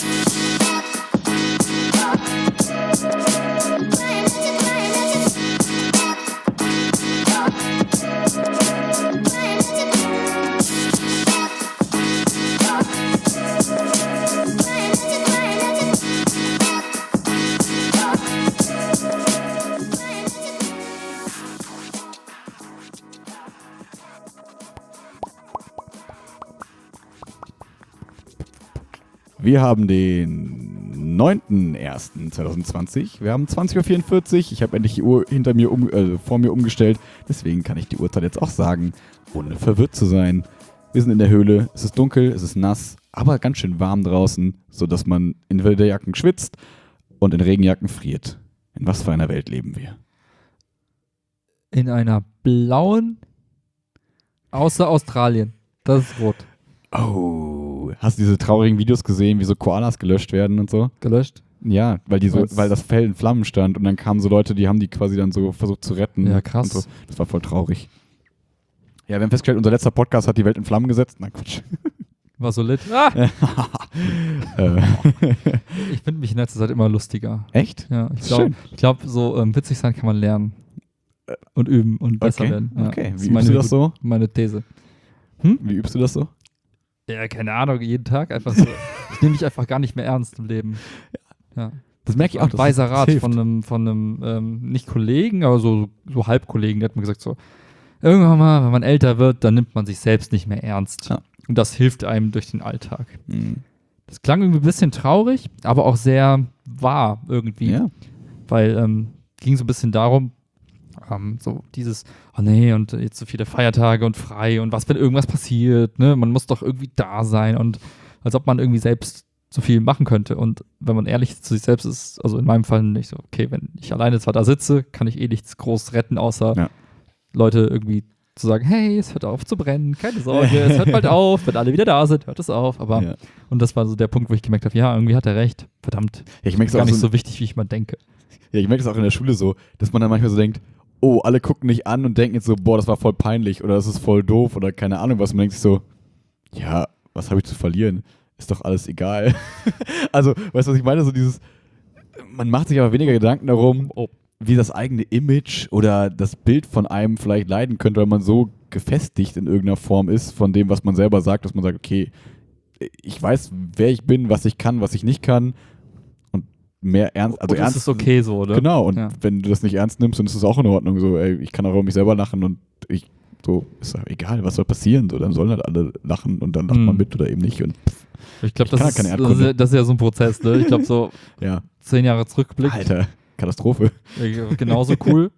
Wir haben den 9.01.2020. Wir haben 20.44 Uhr. Ich habe endlich die Uhr vor mir umgestellt. Deswegen kann ich die Uhrzeit jetzt auch sagen, ohne verwirrt zu sein. Wir sind in der Höhle. Es ist dunkel, es ist nass, aber ganz schön warm draußen, sodass man in Winterjacken schwitzt und in Regenjacken friert. In was für einer Welt leben wir? In einer blauen, außer Australien. Das ist rot. Oh, hast du diese traurigen Videos gesehen, wie so Koalas gelöscht werden und so? Gelöscht? Ja, weil das Fell in Flammen stand und dann kamen so Leute, die haben die quasi dann so versucht zu retten. Ja, krass. Und so. Das war voll traurig. Ja, wir haben festgestellt, unser letzter Podcast hat die Welt in Flammen gesetzt. Na Quatsch. War so lit. Ah! Ich finde mich in letzter Zeit immer lustiger. Echt? Ja, ich glaube, so witzig sein kann man lernen. Und üben und besser werden. Ja, okay, wie übst du das so? Meine These. Wie übst du das so? Ja, keine Ahnung, jeden Tag einfach so. Ich nehme mich einfach gar nicht mehr ernst im Leben. Ja. Das merke ich auch. Ein weiser Rat von einem nicht Kollegen, aber so Halbkollegen, der hat mir gesagt so, irgendwann mal, wenn man älter wird, dann nimmt man sich selbst nicht mehr ernst. Ja. Und das hilft einem durch den Alltag. Mhm. Das klang irgendwie ein bisschen traurig, aber auch sehr wahr irgendwie. Ja. Weil ging so ein bisschen darum, so dieses, oh nee, und jetzt so viele Feiertage und frei und was, wenn irgendwas passiert, ne? Man muss doch irgendwie da sein und als ob man irgendwie selbst so viel machen könnte. Und wenn man ehrlich zu sich selbst ist, also in meinem Fall nicht so, okay, wenn ich alleine zwar da sitze, kann ich eh nichts groß retten, außer Leute irgendwie zu sagen, hey, es hört auf zu brennen, keine Sorge, es hört bald auf, wenn alle wieder da sind, hört es auf. Aber und das war so der Punkt, wo ich gemerkt habe, ja, irgendwie hat er recht, verdammt, ich merke gar nicht so wichtig, wie ich mal denke. Ja, ich merke es auch in der Schule so, dass man dann manchmal so denkt, oh, alle gucken nicht an und denken jetzt so, boah, das war voll peinlich oder das ist voll doof oder keine Ahnung was. Man denkt sich so, ja, was habe ich zu verlieren? Ist doch alles egal. Also, weißt du, was ich meine? So dieses, man macht sich aber weniger Gedanken darum, wie das eigene Image oder das Bild von einem vielleicht leiden könnte, weil man so gefestigt in irgendeiner Form ist von dem, was man selber sagt, dass man sagt, okay, ich weiß, wer ich bin, was ich kann, was ich nicht kann. Mehr ernst, also ernst ist okay so, oder? Genau, und wenn du das nicht ernst nimmst, dann ist es auch in Ordnung. So, ey, ich kann auch über mich selber lachen und ist doch egal, was soll passieren. So, dann sollen halt alle lachen und dann lacht man mit oder eben nicht. Und ich glaube, das ist ja so ein Prozess, ne? Ich glaube, so 10 Jahre zurückblickt. Alter, Katastrophe. Genauso cool.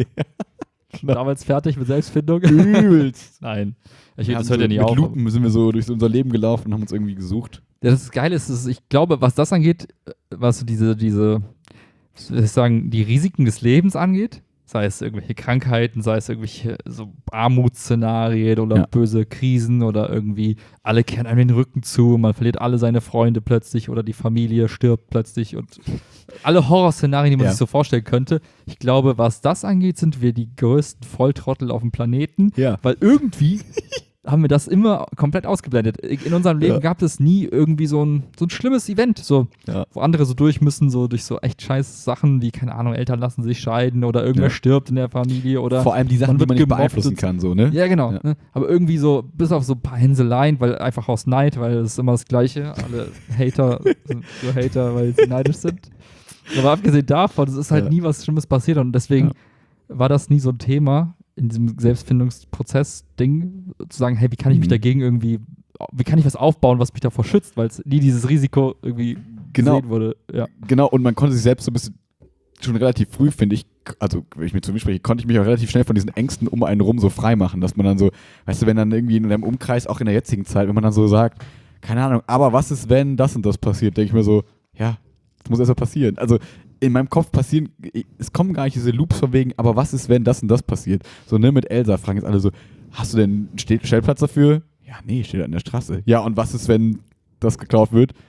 Damals fertig mit Selbstfindung. Übelst. Nein. Das hört ja nie auf. Mit Lupen sind wir so durch unser Leben gelaufen und haben uns irgendwie gesucht. Ja, das Geile ist, ich glaube, was das angeht, was diese, soll ich sagen, die Risiken des Lebens angeht, sei es irgendwelche Krankheiten, sei es irgendwelche so Armutsszenarien oder böse Krisen oder irgendwie alle kehren einem den Rücken zu, man verliert alle seine Freunde plötzlich oder die Familie stirbt plötzlich und alle Horrorszenarien, die man sich so vorstellen könnte. Ich glaube, was das angeht, sind wir die größten Volltrottel auf dem Planeten, weil irgendwie haben wir das immer komplett ausgeblendet. In unserem Leben gab es nie irgendwie so ein schlimmes Event, wo andere so durch müssen, so durch so echt scheiß Sachen wie, keine Ahnung, Eltern lassen sich scheiden oder irgendwer stirbt in der Familie oder vor allem die Sachen, die man nicht beeinflussen kann, so, ne? Ja, genau. Ja. Ne? Aber irgendwie so, bis auf so ein paar Hänseleien, weil einfach aus Neid, weil es ist immer das Gleiche. Alle Hater sind so Hater, weil sie neidisch sind. Aber abgesehen davon, es ist halt nie was Schlimmes passiert und deswegen war das nie so ein Thema in diesem Selbstfindungsprozess-Ding, zu sagen, hey, wie kann ich mich dagegen irgendwie, wie kann ich was aufbauen, was mich davor schützt, weil es nie dieses Risiko irgendwie gesehen wurde. Ja. Genau, und man konnte sich selbst so ein bisschen schon relativ früh, finde ich, also wenn ich mir zu mir spreche, konnte ich mich auch relativ schnell von diesen Ängsten um einen rum so frei machen, dass man dann so, weißt du, wenn dann irgendwie in deinem Umkreis, auch in der jetzigen Zeit, wenn man dann so sagt, keine Ahnung, aber was ist, wenn das und das passiert, denke ich mir so, ja, das muss erst mal passieren. Also in meinem Kopf passieren, es kommen gar nicht diese Loops von wegen, aber was ist, wenn das und das passiert? So, ne, mit Elsa fragen jetzt alle so, hast du denn einen Stellplatz dafür? Ja, nee, steht an der Straße. Ja, und was ist, wenn das geklaut wird?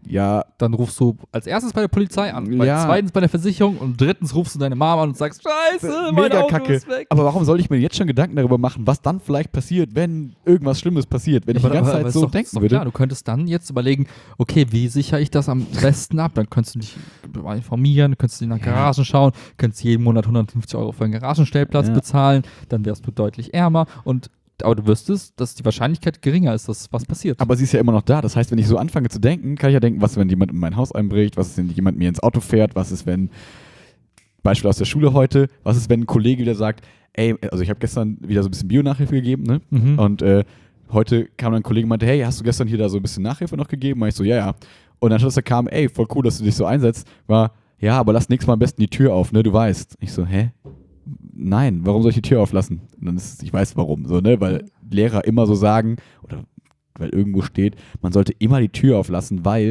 Ja. Dann rufst du als erstes bei der Polizei an, Ja. zweitens bei der Versicherung und drittens rufst du deine Mama an und sagst, Scheiße, mein Mega Auto kacke. ist weg. Aber warum soll ich mir jetzt schon Gedanken darüber machen, was dann vielleicht passiert, wenn irgendwas Schlimmes passiert? Wenn ich die ganze Zeit ist so doch, denken ist doch würde. Klar, du könntest dann jetzt überlegen, okay, wie sichere ich das am besten ab? Dann könntest du dich informieren, könntest in der Garagen schauen, könntest jeden Monat 150 € für einen Garagenstellplatz bezahlen, dann wärst du deutlich ärmer aber du wüsstest, dass die Wahrscheinlichkeit geringer ist, dass was passiert. Aber sie ist ja immer noch da. Das heißt, wenn ich so anfange zu denken, kann ich ja denken, was ist, wenn jemand in mein Haus einbricht? Was ist, wenn jemand mir ins Auto fährt? Was ist, wenn, Beispiel aus der Schule heute, was ist, wenn ein Kollege wieder sagt, ey, also ich habe gestern wieder so ein bisschen Bio-Nachhilfe gegeben, ne? Und heute kam dann ein Kollege und meinte, hey, hast du gestern hier da so ein bisschen Nachhilfe noch gegeben? Und ich so, ja. Und dann da kam, ey, voll cool, dass du dich so einsetzt, war, ja, aber lass nächstes Mal am besten die Tür auf, ne? Du weißt. Ich so, hä? Nein, warum soll ich die Tür auflassen? Und dann ich weiß warum, so, ne? Weil Lehrer immer so sagen, oder weil irgendwo steht, man sollte immer die Tür auflassen, weil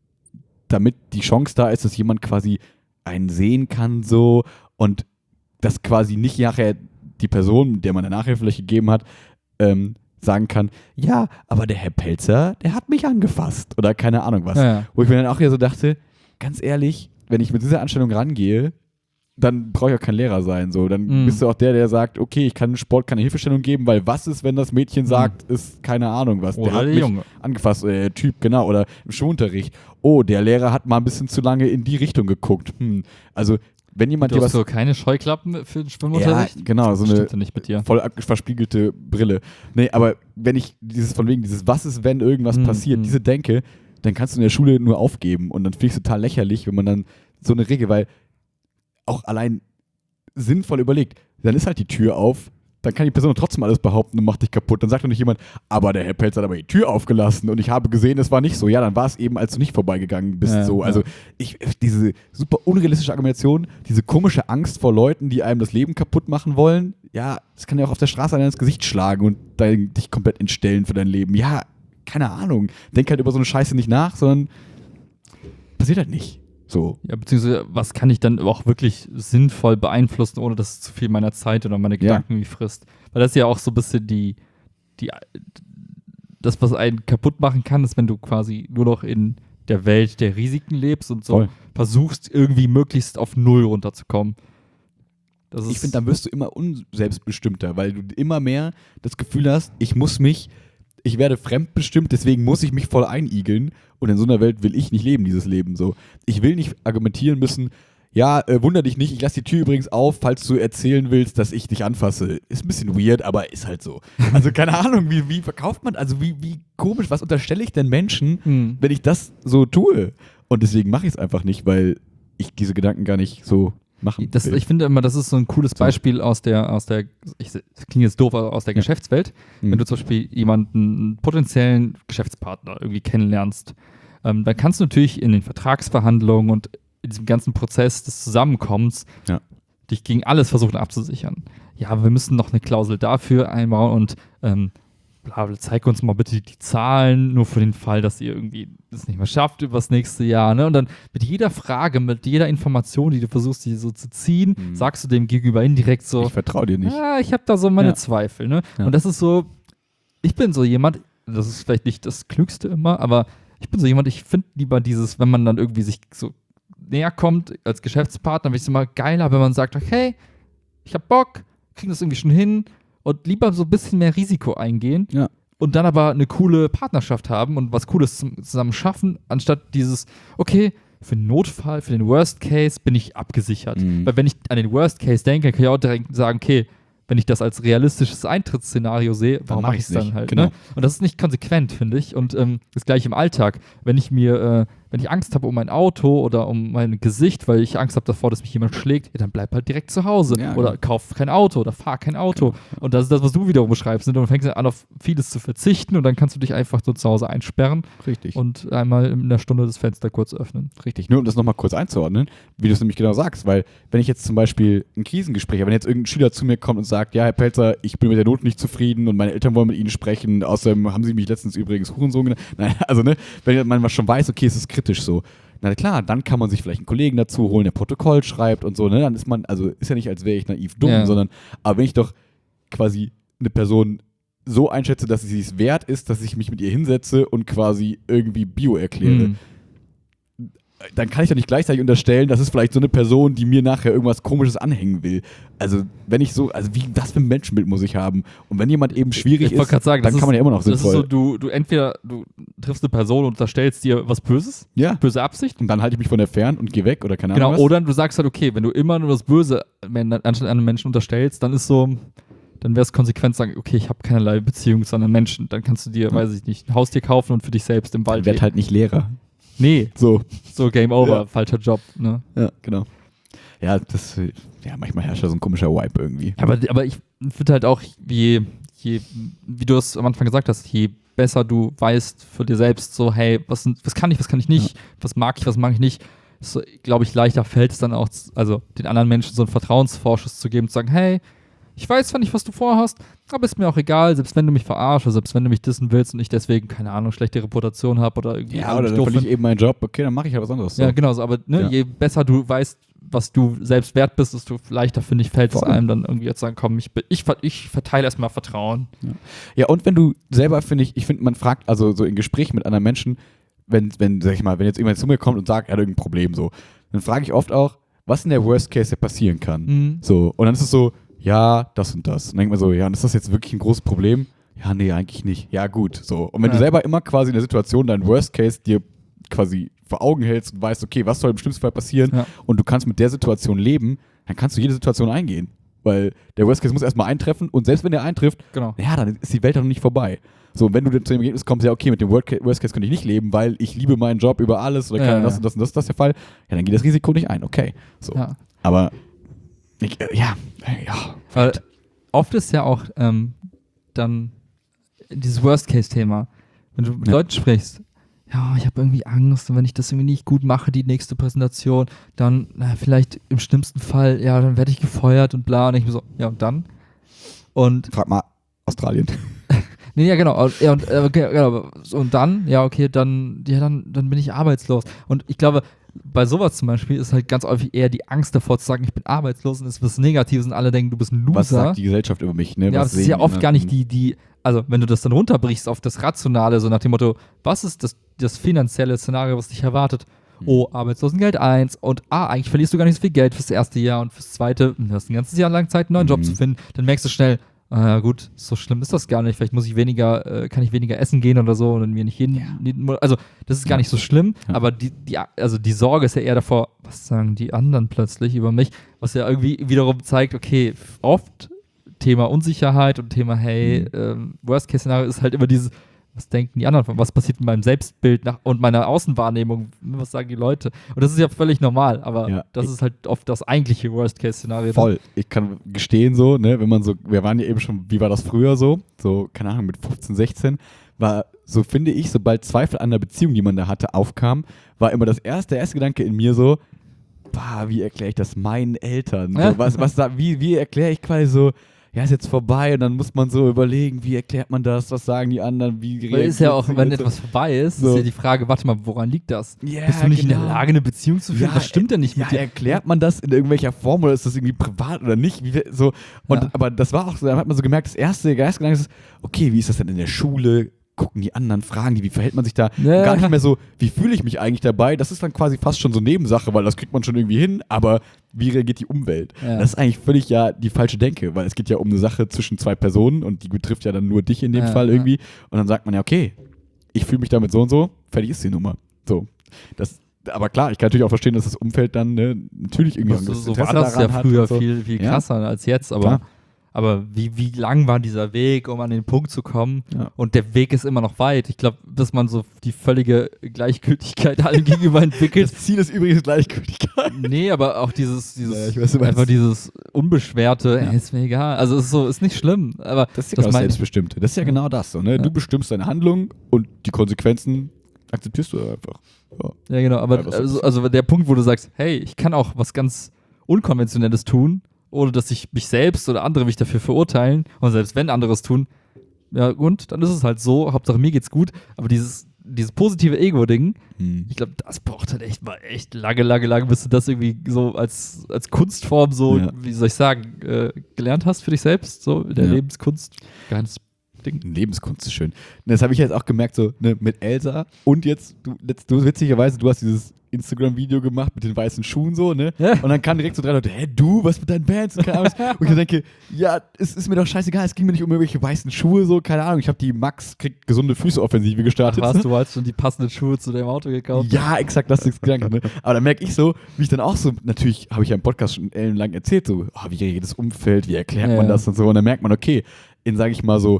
damit die Chance da ist, dass jemand quasi einen sehen kann, so, und dass quasi nicht nachher die Person, der man eine Nachhilfe vielleicht gegeben hat, sagen kann, ja, aber der Herr Pelzer, der hat mich angefasst oder keine Ahnung was. Ja. Wo ich mir dann auch hier so dachte, ganz ehrlich, wenn ich mit dieser Anstellung rangehe, dann brauche ich auch kein Lehrer sein. So. Dann bist du auch der sagt, okay, ich kann im Sport keine Hilfestellung geben, weil was ist, wenn das Mädchen sagt, ist keine Ahnung was. Oder der hat der mich Junge. angefasst, der Typ, genau. Oder im Schulunterricht. Oh, der Lehrer hat mal ein bisschen zu lange in die Richtung geguckt. Also, wenn jemand Du dir hast was... so keine Scheuklappen für den Schwimmunterricht? Ja, genau, so eine Stimmt ja nicht mit dir. voll verspiegelte Brille. Nee, aber wenn ich dieses was ist, wenn irgendwas passiert, diese denke, dann kannst du in der Schule nur aufgeben und dann finde ich es total lächerlich, wenn man dann so eine Regel, weil auch allein sinnvoll überlegt, dann ist halt die Tür auf, dann kann die Person trotzdem alles behaupten und macht dich kaputt. Dann sagt doch nicht jemand, aber der Herr Pelz hat aber die Tür aufgelassen und ich habe gesehen, es war nicht so. Ja, dann war es eben, als du nicht vorbeigegangen bist. Ja, so. ja. Also diese super unrealistische Argumentation, diese komische Angst vor Leuten, die einem das Leben kaputt machen wollen, ja, das kann ja auch auf der Straße einer ins Gesicht schlagen und dich komplett entstellen für dein Leben. Ja, keine Ahnung. Denk halt über so eine Scheiße nicht nach, sondern passiert halt nicht. So. Ja, beziehungsweise, was kann ich dann auch wirklich sinnvoll beeinflussen, ohne dass es zu viel meiner Zeit oder meine Gedanken wie frisst? Weil das ist ja auch so ein bisschen das, was einen kaputt machen kann, ist, wenn du quasi nur noch in der Welt der Risiken lebst und so versuchst, irgendwie möglichst auf Null runterzukommen. Ich finde, dann wirst du immer unselbstbestimmter, weil du immer mehr das Gefühl hast, ich werde fremdbestimmt, deswegen muss ich mich voll einigeln und in so einer Welt will ich nicht leben, dieses Leben so. Ich will nicht argumentieren müssen, ja, wunder dich nicht, ich lasse die Tür übrigens auf, falls du erzählen willst, dass ich dich anfasse. Ist ein bisschen weird, aber ist halt so. Also keine Ahnung, wie verkauft man, also wie komisch, was unterstelle ich denn Menschen, wenn ich das so tue? Und deswegen mache ich es einfach nicht, weil ich diese Gedanken gar nicht so machen will. Ich finde immer, das ist so ein cooles Beispiel aus der das klingt jetzt doof, aber aus der Geschäftswelt. Wenn du zum Beispiel einen potenziellen Geschäftspartner irgendwie kennenlernst, dann kannst du natürlich in den Vertragsverhandlungen und in diesem ganzen Prozess des Zusammenkommens dich gegen alles versuchen abzusichern. Ja, aber wir müssen noch eine Klausel dafür einbauen und zeig uns mal bitte die Zahlen, nur für den Fall, dass ihr irgendwie das nicht mehr schafft über das nächste Jahr. Ne? Und dann mit jeder Frage, mit jeder Information, die du versuchst, die so zu ziehen, sagst du dem Gegenüber indirekt so, ich vertraue dir nicht. Ja, ich habe da so meine Zweifel. Ne? Ja. Und das ist so, ich bin so jemand, das ist vielleicht nicht das Klügste immer, aber ich bin so jemand, ich finde lieber dieses, wenn man dann irgendwie sich so näher kommt als Geschäftspartner, finde ich es immer geiler, wenn man sagt, okay, ich habe Bock, kriegen das irgendwie schon hin, und lieber so ein bisschen mehr Risiko eingehen und dann aber eine coole Partnerschaft haben und was Cooles zusammen schaffen, anstatt dieses, okay, für den Notfall, für den Worst Case bin ich abgesichert. Weil wenn ich an den Worst Case denke, kann ich auch direkt sagen, okay, wenn ich das als realistisches Eintrittsszenario sehe, warum mache ich es dann halt? Genau. Ne? Und das ist nicht konsequent, finde ich. Und das gleiche im Alltag. Wenn ich Angst habe um mein Auto oder um mein Gesicht, weil ich Angst habe davor, dass mich jemand schlägt, dann bleib halt direkt zu Hause. Ja, oder kauf kein Auto oder fahr kein Auto. Genau. Und das ist das, was du wiederum beschreibst. Und dann fängst du an, auf vieles zu verzichten und dann kannst du dich einfach so zu Hause einsperren. Richtig. Und einmal in einer Stunde das Fenster kurz öffnen. Richtig. Nur um das nochmal kurz einzuordnen, wie du es nämlich genau sagst. Weil wenn ich jetzt zum Beispiel ein Krisengespräch habe, wenn jetzt irgendein Schüler zu mir kommt und sagt, ja, Herr Pelzer, ich bin mit der Not nicht zufrieden und meine Eltern wollen mit Ihnen sprechen, außerdem haben Sie mich letztens übrigens Hurensohn genannt. Nein, also ne, wenn man schon weiß, okay, es ist kritisch so, na klar, dann kann man sich vielleicht einen Kollegen dazu holen, der Protokoll schreibt und so, ne, dann ist man, also ist ja nicht, als wäre ich naiv dumm, sondern, aber wenn ich doch quasi eine Person so einschätze, dass sie es wert ist, dass ich mich mit ihr hinsetze und quasi irgendwie Bio erkläre, dann kann ich doch nicht gleichzeitig unterstellen, das ist vielleicht so eine Person, die mir nachher irgendwas Komisches anhängen will. Also, was für ein Menschenbild muss ich haben? Und wenn jemand eben schwierig ist, sagen, dann kann man ja immer noch sinnvoll. Das ist so, du entweder du triffst eine Person und unterstellst dir was Böses, böse Absicht. Und dann halte ich mich von der fern und gehe weg oder keine Ahnung was. Oder du sagst halt, okay, wenn du immer nur das Böse anstatt einem Menschen unterstellst, dann wäre es konsequent sagen, okay, ich habe keinerlei Beziehung zu anderen Menschen. Dann kannst du dir, weiß ich nicht, ein Haustier kaufen und für dich selbst im Wald Ich werde halt nicht Lehrer. Nee. So Game over, falscher Job, ne? Ja, genau. Ja, manchmal herrscht da so ein komischer Vibe irgendwie. Aber ich finde halt auch, wie du es am Anfang gesagt hast, je besser du weißt für dir selbst, so, hey, was kann ich nicht, was mag ich nicht, so, glaube ich, leichter fällt es dann auch, also den anderen Menschen so einen Vertrauensvorschuss zu geben, zu sagen, hey, ich weiß zwar nicht, was du vorhast, aber ist mir auch egal, selbst wenn du mich verarschst, selbst wenn du mich dissen willst und ich deswegen, keine Ahnung, schlechte Reputation habe oder irgendwie. Ja, oder dann verliere ich eben meinen Job, okay, dann mache ich halt was anderes. So. Ja, genau, so, aber je besser du weißt, was du selbst wert bist, desto leichter, finde ich, fällt es einem dann irgendwie jetzt sagen, komm, ich verteile erstmal Vertrauen. Ja, und wenn du selber, finde ich finde, man fragt, also so in Gesprächen mit anderen Menschen, wenn jetzt jemand zu mir kommt und sagt, er hat irgendein Problem, so, dann frage ich oft auch, was in der Worst Case passieren kann. Mhm. So, und dann ist es so, ja, das und das. Und dann denkt man so, ja, und ist das jetzt wirklich ein großes Problem? Ja, nee, eigentlich nicht. Ja, gut. So. Und wenn du selber immer quasi in der Situation deinen Worst Case dir quasi vor Augen hältst und weißt, okay, was soll im schlimmsten Fall passieren und du kannst mit der Situation leben, dann kannst du jede Situation eingehen. Weil der Worst Case muss erstmal eintreffen und selbst wenn der eintrifft, dann ist die Welt noch nicht vorbei. So, und wenn du dann zu dem Ergebnis kommst, ja, okay, mit dem Worst Case könnte ich nicht leben, weil ich liebe meinen Job über alles oder kann das und das und das ist der Fall, ja, dann geht das Risiko nicht ein, okay. So. Ja. Aber Weil oft ist ja auch dann dieses Worst-Case-Thema, wenn du mit Leuten sprichst, ja, ich habe irgendwie Angst und wenn ich das irgendwie nicht gut mache, die nächste Präsentation, dann vielleicht im schlimmsten Fall, ja, dann werde ich gefeuert und bla und ich mir so, ja und dann? Und frag mal Australien. Nee, ja, genau. Ja, und dann, ja, okay, dann bin ich arbeitslos. Und ich glaube, bei sowas zum Beispiel ist halt ganz häufig eher die Angst davor zu sagen, ich bin arbeitslos und es ist was Negatives und alle denken, du bist ein Loser. Was sagt die Gesellschaft über mich, ne? Ja, das ist ja oft gar nicht also wenn du das dann runterbrichst auf das Rationale, so nach dem Motto, was ist das finanzielle Szenario, was dich erwartet? Oh, Arbeitslosengeld 1 und eigentlich verlierst du gar nicht so viel Geld fürs erste Jahr und fürs zweite, du hast ein ganzes Jahr lang Zeit, einen neuen Job zu finden, dann merkst du schnell, gut, so schlimm ist das gar nicht. Vielleicht kann ich weniger essen gehen oder so und mir nicht also das ist gar nicht so schlimm, aber die Sorge ist ja eher davor, was sagen die anderen plötzlich über mich, was ja irgendwie wiederum zeigt, okay, oft Thema Unsicherheit und Thema, hey, Worst-Case-Szenario ist halt immer dieses, was denken die anderen, was passiert mit meinem Selbstbild und meiner Außenwahrnehmung, was sagen die Leute? Und das ist ja völlig normal, aber das ist halt oft das eigentliche Worst-Case-Szenario. Voll. Ich kann gestehen so, ne, wenn man so, wir waren ja eben schon, wie war das früher so, keine Ahnung, mit 15, 16, war, so finde ich, sobald Zweifel an der Beziehung, die man da hatte, aufkam, war immer der erste Gedanke in mir so, wie erkläre ich das meinen Eltern? So, wie erkläre ich quasi so, ja, ist jetzt vorbei und dann muss man so überlegen, wie erklärt man das, was sagen die anderen, wie reagiert man. Ist ja auch, wenn etwas vorbei ist, ist ja die Frage, warte mal, woran liegt das? Bist du nicht in der Lage, eine Beziehung zu führen? Was stimmt denn nicht mit dir? Erklärt man das in irgendwelcher Form oder ist das irgendwie privat oder nicht? Aber das war auch so, da hat man so gemerkt, der erste Gedanke ist, okay, wie ist das denn in der Schule? Gucken die anderen, fragen die, wie verhält man sich da? Gar nicht mehr so, wie fühle ich mich eigentlich dabei? Das ist dann quasi fast schon so Nebensache, weil das kriegt man schon irgendwie hin, aber wie reagiert die Umwelt? Ja. Das ist eigentlich völlig die falsche Denke, weil es geht ja um eine Sache zwischen zwei Personen und die betrifft ja dann nur dich in dem Fall irgendwie. Und dann sagt man ja, okay, ich fühle mich damit so und so, fertig ist die Nummer. So. Aber klar, ich kann natürlich auch verstehen, dass das Umfeld dann natürlich irgendwie so war das ja früher viel krasser als jetzt, aber wie lang war dieser Weg, um an den Punkt zu kommen? Ja. Und der Weg ist immer noch weit. Ich glaube, dass man so die völlige Gleichgültigkeit allen gegenüber entwickelt. Das Ziel ist übrigens Gleichgültigkeit. Nee, aber auch dieses unbeschwerte, ist mir egal. Also es ist nicht schlimm. Aber das ist ja das Selbstbestimmte. Das ist ja genau das. So, ne? Ja. Du bestimmst deine Handlung und die Konsequenzen akzeptierst du einfach. Ja, genau. Aber also der Punkt, wo du sagst, hey, ich kann auch was ganz Unkonventionelles tun, ohne dass ich mich selbst oder andere mich dafür verurteilen. Und selbst wenn andere es tun, ja und, dann ist es halt so, Hauptsache mir geht's gut. Aber dieses positive Ego-Ding, ich glaube, das braucht halt echt lange, bis du das irgendwie so als Kunstform so, wie soll ich sagen, gelernt hast für dich selbst, so in der Lebenskunst. Ganz Ding. Lebenskunst ist schön. Das habe ich jetzt auch gemerkt, so ne, mit Elsa und jetzt, du witzigerweise, du hast dieses Instagram-Video gemacht mit den weißen Schuhen so, ne? Ja. Und dann kamen direkt so 3 Leute, du, was mit deinen Bands? Und keine Ahnung, was. Und ich denke, ja, es ist mir doch scheißegal, es ging mir nicht um irgendwelche weißen Schuhe, so, keine Ahnung. Ich habe die Max kriegt gesunde Füße-Offensive gestartet. Ach, du hast schon die passenden Schuhe zu deinem Auto gekauft? Ja, exakt, das ist Gedanke. Ne? Aber da merke ich so, wie ich dann auch so, natürlich habe ich ja im Podcast schon ellenlang erzählt, so, wie reagiert das Umfeld, wie erklärt man das und so. Und dann merkt man, okay, in, sage ich mal so,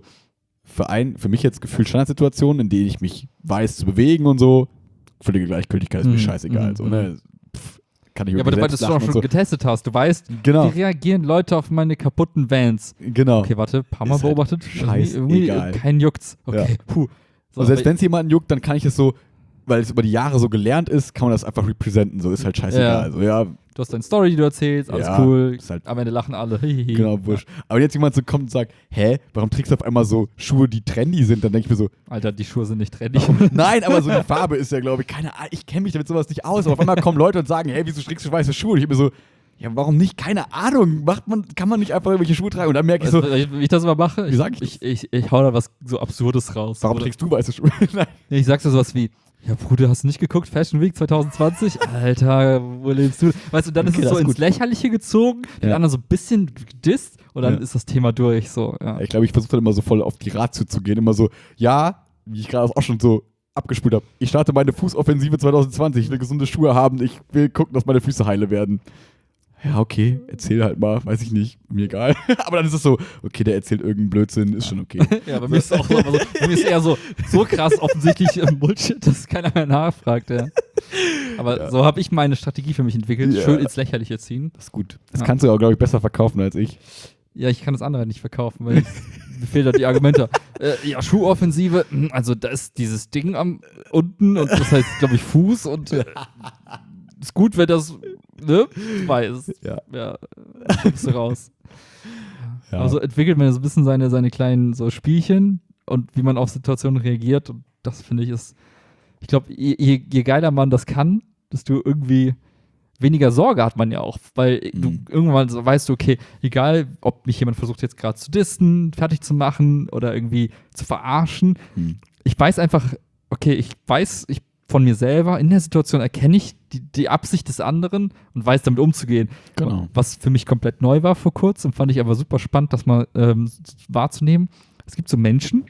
für mich jetzt gefühlt Standardsituationen, in denen ich mich weiß zu bewegen und so, völlige Gleichgültigkeit ist mir scheißegal. So, ne? Kann ich ja, aber weil du es auch schon getestet hast. Du weißt, genau. Wie reagieren Leute auf meine kaputten Vans. Genau. Okay, warte, paar Mal beobachtet. Scheißegal. Kein juckt's. Okay, ja. puh. So, und selbst wenn es jemanden juckt, dann kann ich es so, weil es über die Jahre so gelernt ist, kann man das einfach representen. So ist halt scheißegal. Ja. Also, ja. Du hast deine Story, die du erzählst, alles cool. Halt am Ende lachen alle. Genau, wurscht. Aber wenn jetzt jemand so kommt und sagt, warum trägst du auf einmal so Schuhe, die trendy sind? Dann denke ich mir so, Alter, die Schuhe sind nicht trendy. Nein, aber so die Farbe ist ja, glaube ich, keine Ahnung. Ich kenne mich damit sowas nicht aus. Aber auf einmal kommen Leute und sagen, wieso trägst du weiße Schuhe? Und ich bin so, ja, warum nicht? Keine Ahnung. Kann man nicht einfach irgendwelche Schuhe tragen? Und dann merke ich so, wie ich das immer mache? Wie sag ich das? Ich hau da was so Absurdes raus. Warum trägst du weiße Schuhe? Nein. Ich sag so sowas wie, ja, Bruder, hast du nicht geguckt? Fashion Week 2020? Alter, wo lebst du? Weißt du, dann ist es so ins Lächerliche gezogen, den anderen so ein bisschen gedisst und dann ist das Thema durch. So, ja. Ich glaube, ich versuche dann immer so voll auf die Ratio zu gehen. Immer so, ja, wie ich gerade auch schon so abgespult habe. Ich starte meine Fußoffensive 2020. Ich will gesunde Schuhe haben. Ich will gucken, dass meine Füße heile werden. Ja, okay, erzähl halt mal, weiß ich nicht, mir egal. Aber dann ist es so, okay, der erzählt irgendeinen Blödsinn, ist schon okay. Ja, bei mir ist es auch so, bei mir ist eher so krass offensichtlich Bullshit, dass keiner mehr nachfragt, ja. Aber so habe ich meine Strategie für mich entwickelt, schön ins Lächerliche ziehen. Das ist gut. Das kannst du auch, glaube ich, besser verkaufen als ich. Ja, ich kann das andere nicht verkaufen, weil mir fehlen da die Argumente. Ja, Schuhoffensive, also da ist dieses Ding unten und das heißt, glaube ich, Fuß und ist gut, wenn das weiß. Ja, bist du raus. Ja. Aber so entwickelt man so ein bisschen seine kleinen so Spielchen und wie man auf Situationen reagiert. Und das finde ich ist, ich glaube, je geiler man das kann, desto irgendwie weniger Sorge hat man ja auch, weil du irgendwann so weißt du, okay, egal, ob mich jemand versucht jetzt gerade zu dissen, fertig zu machen oder irgendwie zu verarschen. Ich weiß einfach, okay, ich von mir selber, in der Situation erkenne ich die Absicht des anderen und weiß damit umzugehen. Genau. Was für mich komplett neu war vor kurzem, fand ich aber super spannend, das mal wahrzunehmen. Es gibt so Menschen,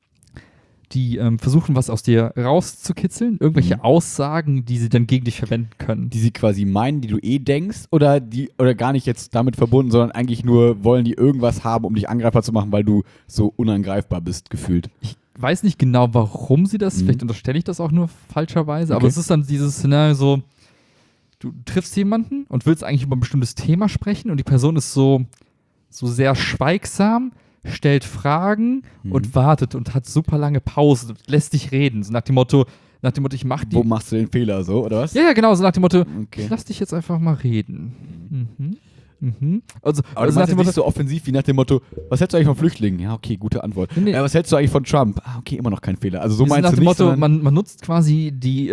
die versuchen, was aus dir rauszukitzeln, irgendwelche Aussagen, die sie dann gegen dich verwenden können. Die sie quasi meinen, die du denkst, oder gar nicht jetzt damit verbunden, sondern eigentlich nur wollen die irgendwas haben, um dich angreifbar zu machen, weil du so unangreifbar bist, gefühlt. Ich weiß nicht genau, warum sie das, vielleicht unterstelle ich das auch nur falscherweise, aber es ist dann dieses Szenario so, du triffst jemanden und willst eigentlich über ein bestimmtes Thema sprechen und die Person ist so sehr schweigsam, stellt Fragen und wartet und hat super lange Pausen und lässt dich reden. So nach dem Motto, ich mach die... Wo machst du den Fehler, so, oder was? Ja, genau, so nach dem Motto, ich lass dich jetzt einfach mal reden. Also, aber du meinst jetzt nicht so offensiv wie nach dem Motto, was hältst du eigentlich von Flüchtlingen? Ja, okay, gute Antwort. Nee. Was hältst du eigentlich von Trump? Ah, okay, immer noch kein Fehler. Also so meinst du nicht, nach dem Motto, man nutzt quasi die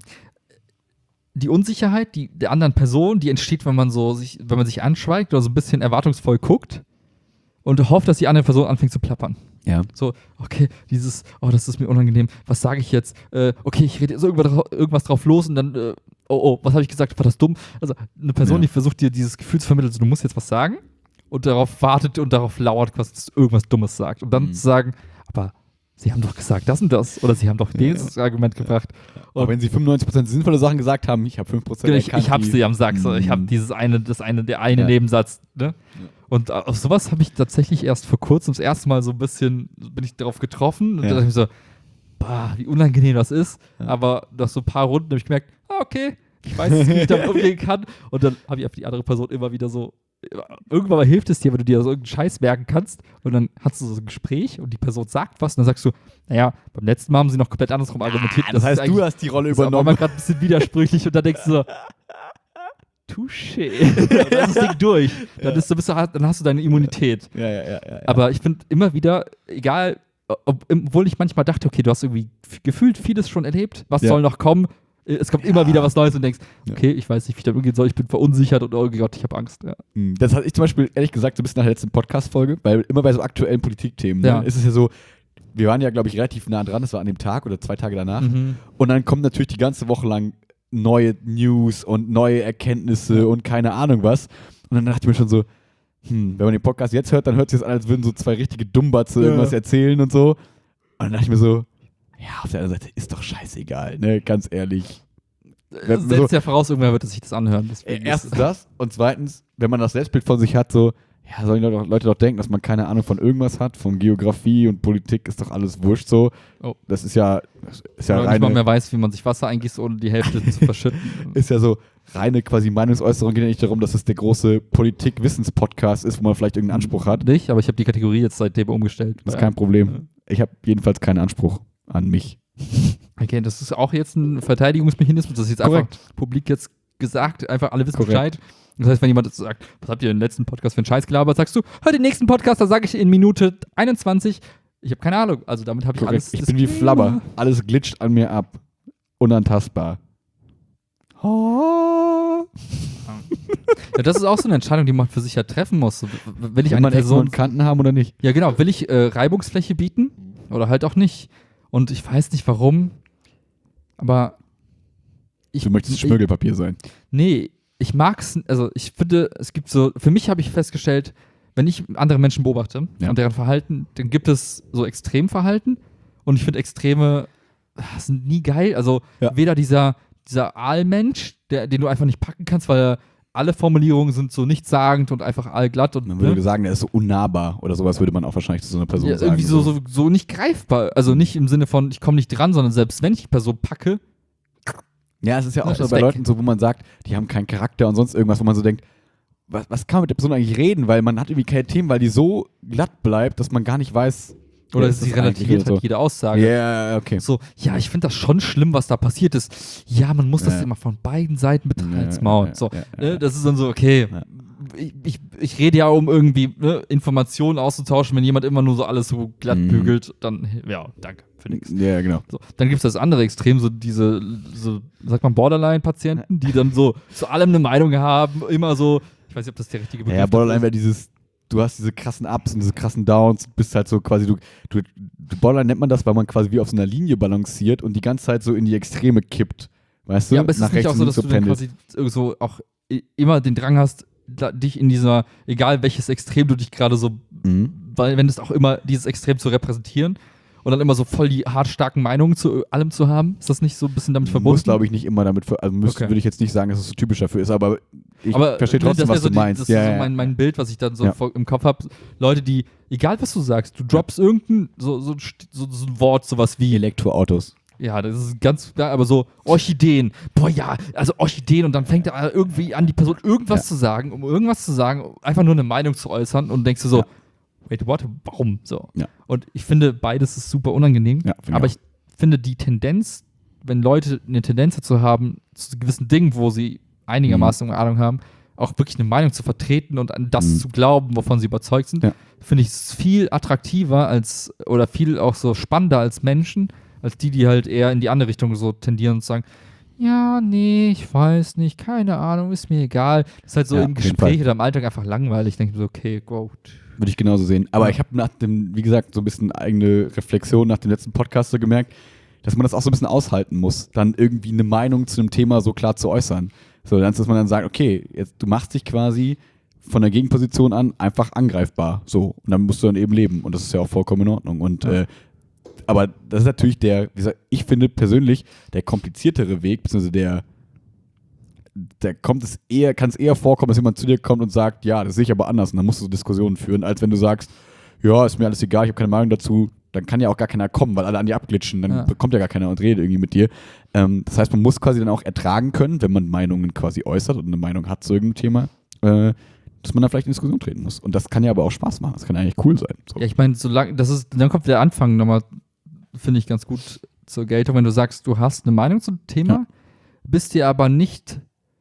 Unsicherheit der anderen Person, die entsteht, wenn man sich anschweigt oder so ein bisschen erwartungsvoll guckt und hofft, dass die andere Person anfängt zu plappern. Ja. So, okay, das ist mir unangenehm, was sage ich jetzt? Okay, ich rede so irgendwas drauf los und dann, was habe ich gesagt, war das dumm? Also eine Person, die versucht dir dieses Gefühl zu vermitteln, so, du musst jetzt was sagen und darauf wartet und darauf lauert, quasi, dass du irgendwas Dummes sagt. Und dann zu sagen, aber sie haben doch gesagt das und das oder sie haben doch dieses Argument gebracht. Aber wenn sie 95% sinnvolle Sachen gesagt haben, ich habe 5% erkannt. Ich habe sie am Sack, so. Ich habe der eine Nebensatz, ne? Ja. Und auf sowas habe ich tatsächlich erst vor kurzem das erste Mal so ein bisschen, bin ich darauf getroffen und da dachte ich mir so, wie unangenehm das ist. Ja. Aber nach so ein paar Runden habe ich gemerkt, okay, ich weiß, wie ich damit umgehen kann. Und dann habe ich einfach die andere Person immer wieder so, irgendwann mal hilft es dir, wenn du dir so irgendeinen Scheiß merken kannst und dann hast du so ein Gespräch und die Person sagt was und dann sagst du, naja, beim letzten Mal haben sie noch komplett andersrum argumentiert. Das heißt, du hast die Rolle übernommen. Das ist gerade ein bisschen widersprüchlich und dann denkst du so, Touché. Dann ist das Ding durch. Dann hast du deine Immunität. Ja. Aber ich finde immer wieder, egal, obwohl ich manchmal dachte, okay, du hast irgendwie gefühlt vieles schon erlebt, was soll noch kommen? Es kommt immer wieder was Neues und denkst, okay, ich weiß nicht, wie ich damit umgehen soll, ich bin verunsichert und oh Gott, ich habe Angst. Ja. Das hatte ich zum Beispiel, ehrlich gesagt, so ein bisschen nach der letzten Podcast-Folge, weil immer bei so aktuellen Politikthemen, ne, ist es ja so, wir waren ja, glaube ich, relativ nah dran, das war an dem Tag oder 2 Tage danach. Und dann kommt natürlich die ganze Woche lang neue News und neue Erkenntnisse und keine Ahnung was. Und dann dachte ich mir schon so, wenn man den Podcast jetzt hört, dann hört es sich das an, als würden so 2 richtige Dummbatze irgendwas erzählen und so. Und dann dachte ich mir so, ja, auf der anderen Seite ist doch scheißegal, ne, ganz ehrlich. Setzt ja voraus, irgendwer wird sich das anhören. Erstens das und zweitens, wenn man das Selbstbild von sich hat, so, ja, sollen die Leute doch denken, dass man keine Ahnung von irgendwas hat, von Geografie und Politik ist doch alles wurscht so. Oh. Das ist ja reine... Nicht mal mehr weiß, wie man sich Wasser eingießt, ohne die Hälfte zu verschütten. Ist ja so reine quasi Meinungsäußerung, geht ja nicht darum, dass es der große Politik-Wissens-Podcast ist, wo man vielleicht irgendeinen Anspruch hat. Nicht, aber ich habe die Kategorie jetzt seitdem umgestellt. Das ist kein Problem. Ich habe jedenfalls keinen Anspruch an mich. Okay, das ist auch jetzt ein Verteidigungsmechanismus, das ist jetzt einfach publik jetzt gesagt, einfach alle wissen Bescheid. Das heißt, wenn jemand sagt, was habt ihr im letzten Podcast für einen Scheiß gelabert, sagst du, hör den nächsten Podcast, da sage ich in Minute 21, ich habe keine Ahnung, also damit habe ich alles... Ich bin wie Flabber, alles glitscht an mir ab, unantastbar. Oh. Ja, das ist auch so eine Entscheidung, die man für sich ja treffen muss. Will ich eine Person Kanten haben oder nicht? Ja genau, will ich Reibungsfläche bieten oder halt auch nicht? Und ich weiß nicht warum, aber du möchtest Schmirgelpapier sein. Nee, ich mag's, also ich finde, es gibt so, für mich habe ich festgestellt, wenn ich andere Menschen beobachte und deren Verhalten, dann gibt es so Extremverhalten und ich finde Extreme sind nie geil, also weder dieser Aalmensch, den du einfach nicht packen kannst, weil alle Formulierungen sind so nichtssagend und einfach allglatt. Und, man würde sagen, der ist so unnahbar oder sowas würde man auch wahrscheinlich zu so einer Person sagen. Irgendwie so nicht greifbar, also nicht im Sinne von, ich komme nicht dran, sondern selbst wenn ich die Person packe. Ja, es ist ja auch so bei Leuten so, wo man sagt, die haben keinen Charakter und sonst irgendwas, wo man so denkt, was kann man mit der Person eigentlich reden, weil man hat irgendwie keine Themen, weil die so glatt bleibt, dass man gar nicht weiß, oder sie relativiert halt jede Aussage. Ja, okay. So, ja, ich finde das schon schlimm, was da passiert ist. Ja, man muss das immer von beiden Seiten betrachten als Maul. So, das ist dann so, okay, ich rede ja, um irgendwie Informationen auszutauschen, wenn jemand immer nur so alles so glatt bügelt, dann, ja, danke für nichts. Ja, genau. So, dann gibt es das andere Extrem, so diese, sagt man, Borderline-Patienten, die dann so zu allem eine Meinung haben, immer so, ich weiß nicht, ob das der richtige Begriff ist. Ja, Borderline wäre dieses, du hast diese krassen Ups und diese krassen Downs, bist halt so quasi, du Borderline nennt man das, weil man quasi wie auf so einer Linie balanciert und die ganze Zeit so in die Extreme kippt, weißt du? Ja, aber es ist nicht auch so, dass du dann quasi so auch immer den Drang hast, dich in dieser, egal welches Extrem du dich gerade so, weil wenn es auch immer dieses Extrem zu repräsentieren und dann immer so voll die hart starken Meinungen zu allem zu haben, ist das nicht so ein bisschen damit verbunden? Muss, glaube ich, nicht immer damit, würde ich jetzt nicht sagen, dass es so typisch dafür ist, aber ich verstehe trotzdem, was du meinst. Das ist so mein Bild, was ich dann so im Kopf habe. Leute, die, egal was du sagst, du droppst irgendein so ein Wort, sowas wie Elektroautos. Ja, das ist ganz, aber so Orchideen. Boah, ja, also Orchideen und dann fängt er irgendwie an, die Person irgendwas zu sagen, einfach nur eine Meinung zu äußern und denkst du so, wait, what? Warum? So. Ja. Und ich finde, beides ist super unangenehm, aber ich finde die Tendenz, wenn Leute eine Tendenz dazu haben, zu gewissen Dingen, wo sie einigermaßen eine Ahnung haben, auch wirklich eine Meinung zu vertreten und an das zu glauben, wovon sie überzeugt sind, finde ich es viel attraktiver oder viel auch so spannender als Menschen, als die halt eher in die andere Richtung so tendieren und sagen, ja, nee, ich weiß nicht, keine Ahnung, ist mir egal. Das ist halt so im Gespräch oder im Alltag einfach langweilig. Ich denke so, okay, gut. Würde ich genauso sehen. Aber ich habe wie gesagt, so ein bisschen eigene Reflexion nach dem letzten Podcast so gemerkt, dass man das auch so ein bisschen aushalten muss, dann irgendwie eine Meinung zu einem Thema so klar zu äußern. So, dass man dann sagt, okay, jetzt, du machst dich quasi von der Gegenposition an einfach angreifbar. So, und dann musst du dann eben leben. Und das ist ja auch vollkommen in Ordnung. Und aber das ist natürlich wie gesagt, ich finde persönlich der kompliziertere Weg, beziehungsweise kann es eher vorkommen, dass jemand zu dir kommt und sagt, ja, das sehe ich aber anders. Und dann musst du so Diskussionen führen, als wenn du sagst, ja, ist mir alles egal, ich habe keine Meinung dazu. Dann kann ja auch gar keiner kommen, weil alle an dir abglitschen. Dann kommt ja gar keiner und redet irgendwie mit dir. Das heißt, man muss quasi dann auch ertragen können, wenn man Meinungen quasi äußert und eine Meinung hat zu irgendeinem Thema, dass man da vielleicht in Diskussion treten muss. Und das kann ja aber auch Spaß machen. Das kann eigentlich cool sein. So. Ja, ich meine, dann kommt der Anfang nochmal, finde ich, ganz gut zur Geltung, wenn du sagst, du hast eine Meinung zum Thema, bist nicht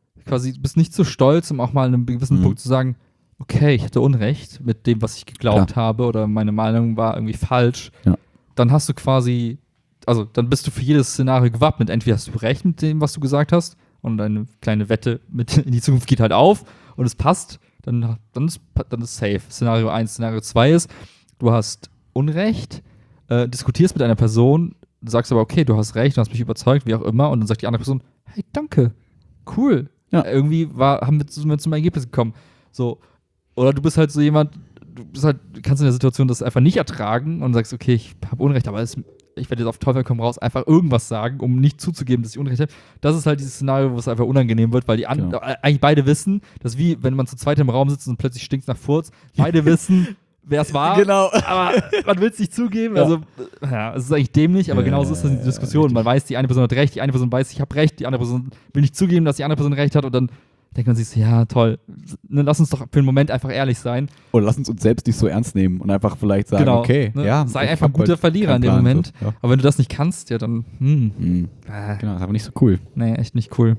so stolz, um auch mal an einem gewissen Punkt zu sagen, okay, ich hatte Unrecht mit dem, was ich geglaubt habe oder meine Meinung war irgendwie falsch. Ja. Dann hast du quasi also dann bist du für jedes Szenario gewappnet. Entweder hast du recht mit dem, was du gesagt hast, und deine kleine Wette mit in die Zukunft geht halt auf und es passt, dann ist safe. Szenario 1, Szenario 2 ist, du hast Unrecht, diskutierst mit einer Person, sagst aber, okay, du hast recht, du hast mich überzeugt, wie auch immer, und dann sagt die andere Person, hey, danke, cool. Ja. Irgendwie haben wir zum Ergebnis gekommen. So. Oder du bist halt so jemand, kannst in der Situation das einfach nicht ertragen und sagst, okay, ich habe Unrecht, aber ich werde jetzt auf Teufel komm raus einfach irgendwas sagen, um nicht zuzugeben, dass ich Unrecht habe. Das ist halt dieses Szenario, wo es einfach unangenehm wird, weil eigentlich beide wissen, dass wie, wenn man zu zweit im Raum sitzt und plötzlich stinkt nach Furz, beide wissen, wer es war, genau. Aber man will es nicht zugeben. Also, es ist eigentlich dämlich, aber genauso ist das in der Diskussion. Man weiß, die eine Person hat recht, die eine Person weiß, ich habe recht, die andere Person will nicht zugeben, dass die andere Person recht hat, und dann denkt man sich so, ja, toll. Lass uns doch für einen Moment einfach ehrlich sein. Oder lass uns selbst nicht so ernst nehmen und einfach vielleicht sagen, okay, ja. Sei einfach ein guter Verlierer in dem Moment. So, ja. Aber wenn du das nicht kannst, ja, dann, Genau, das ist aber nicht so cool. Nee, echt nicht cool.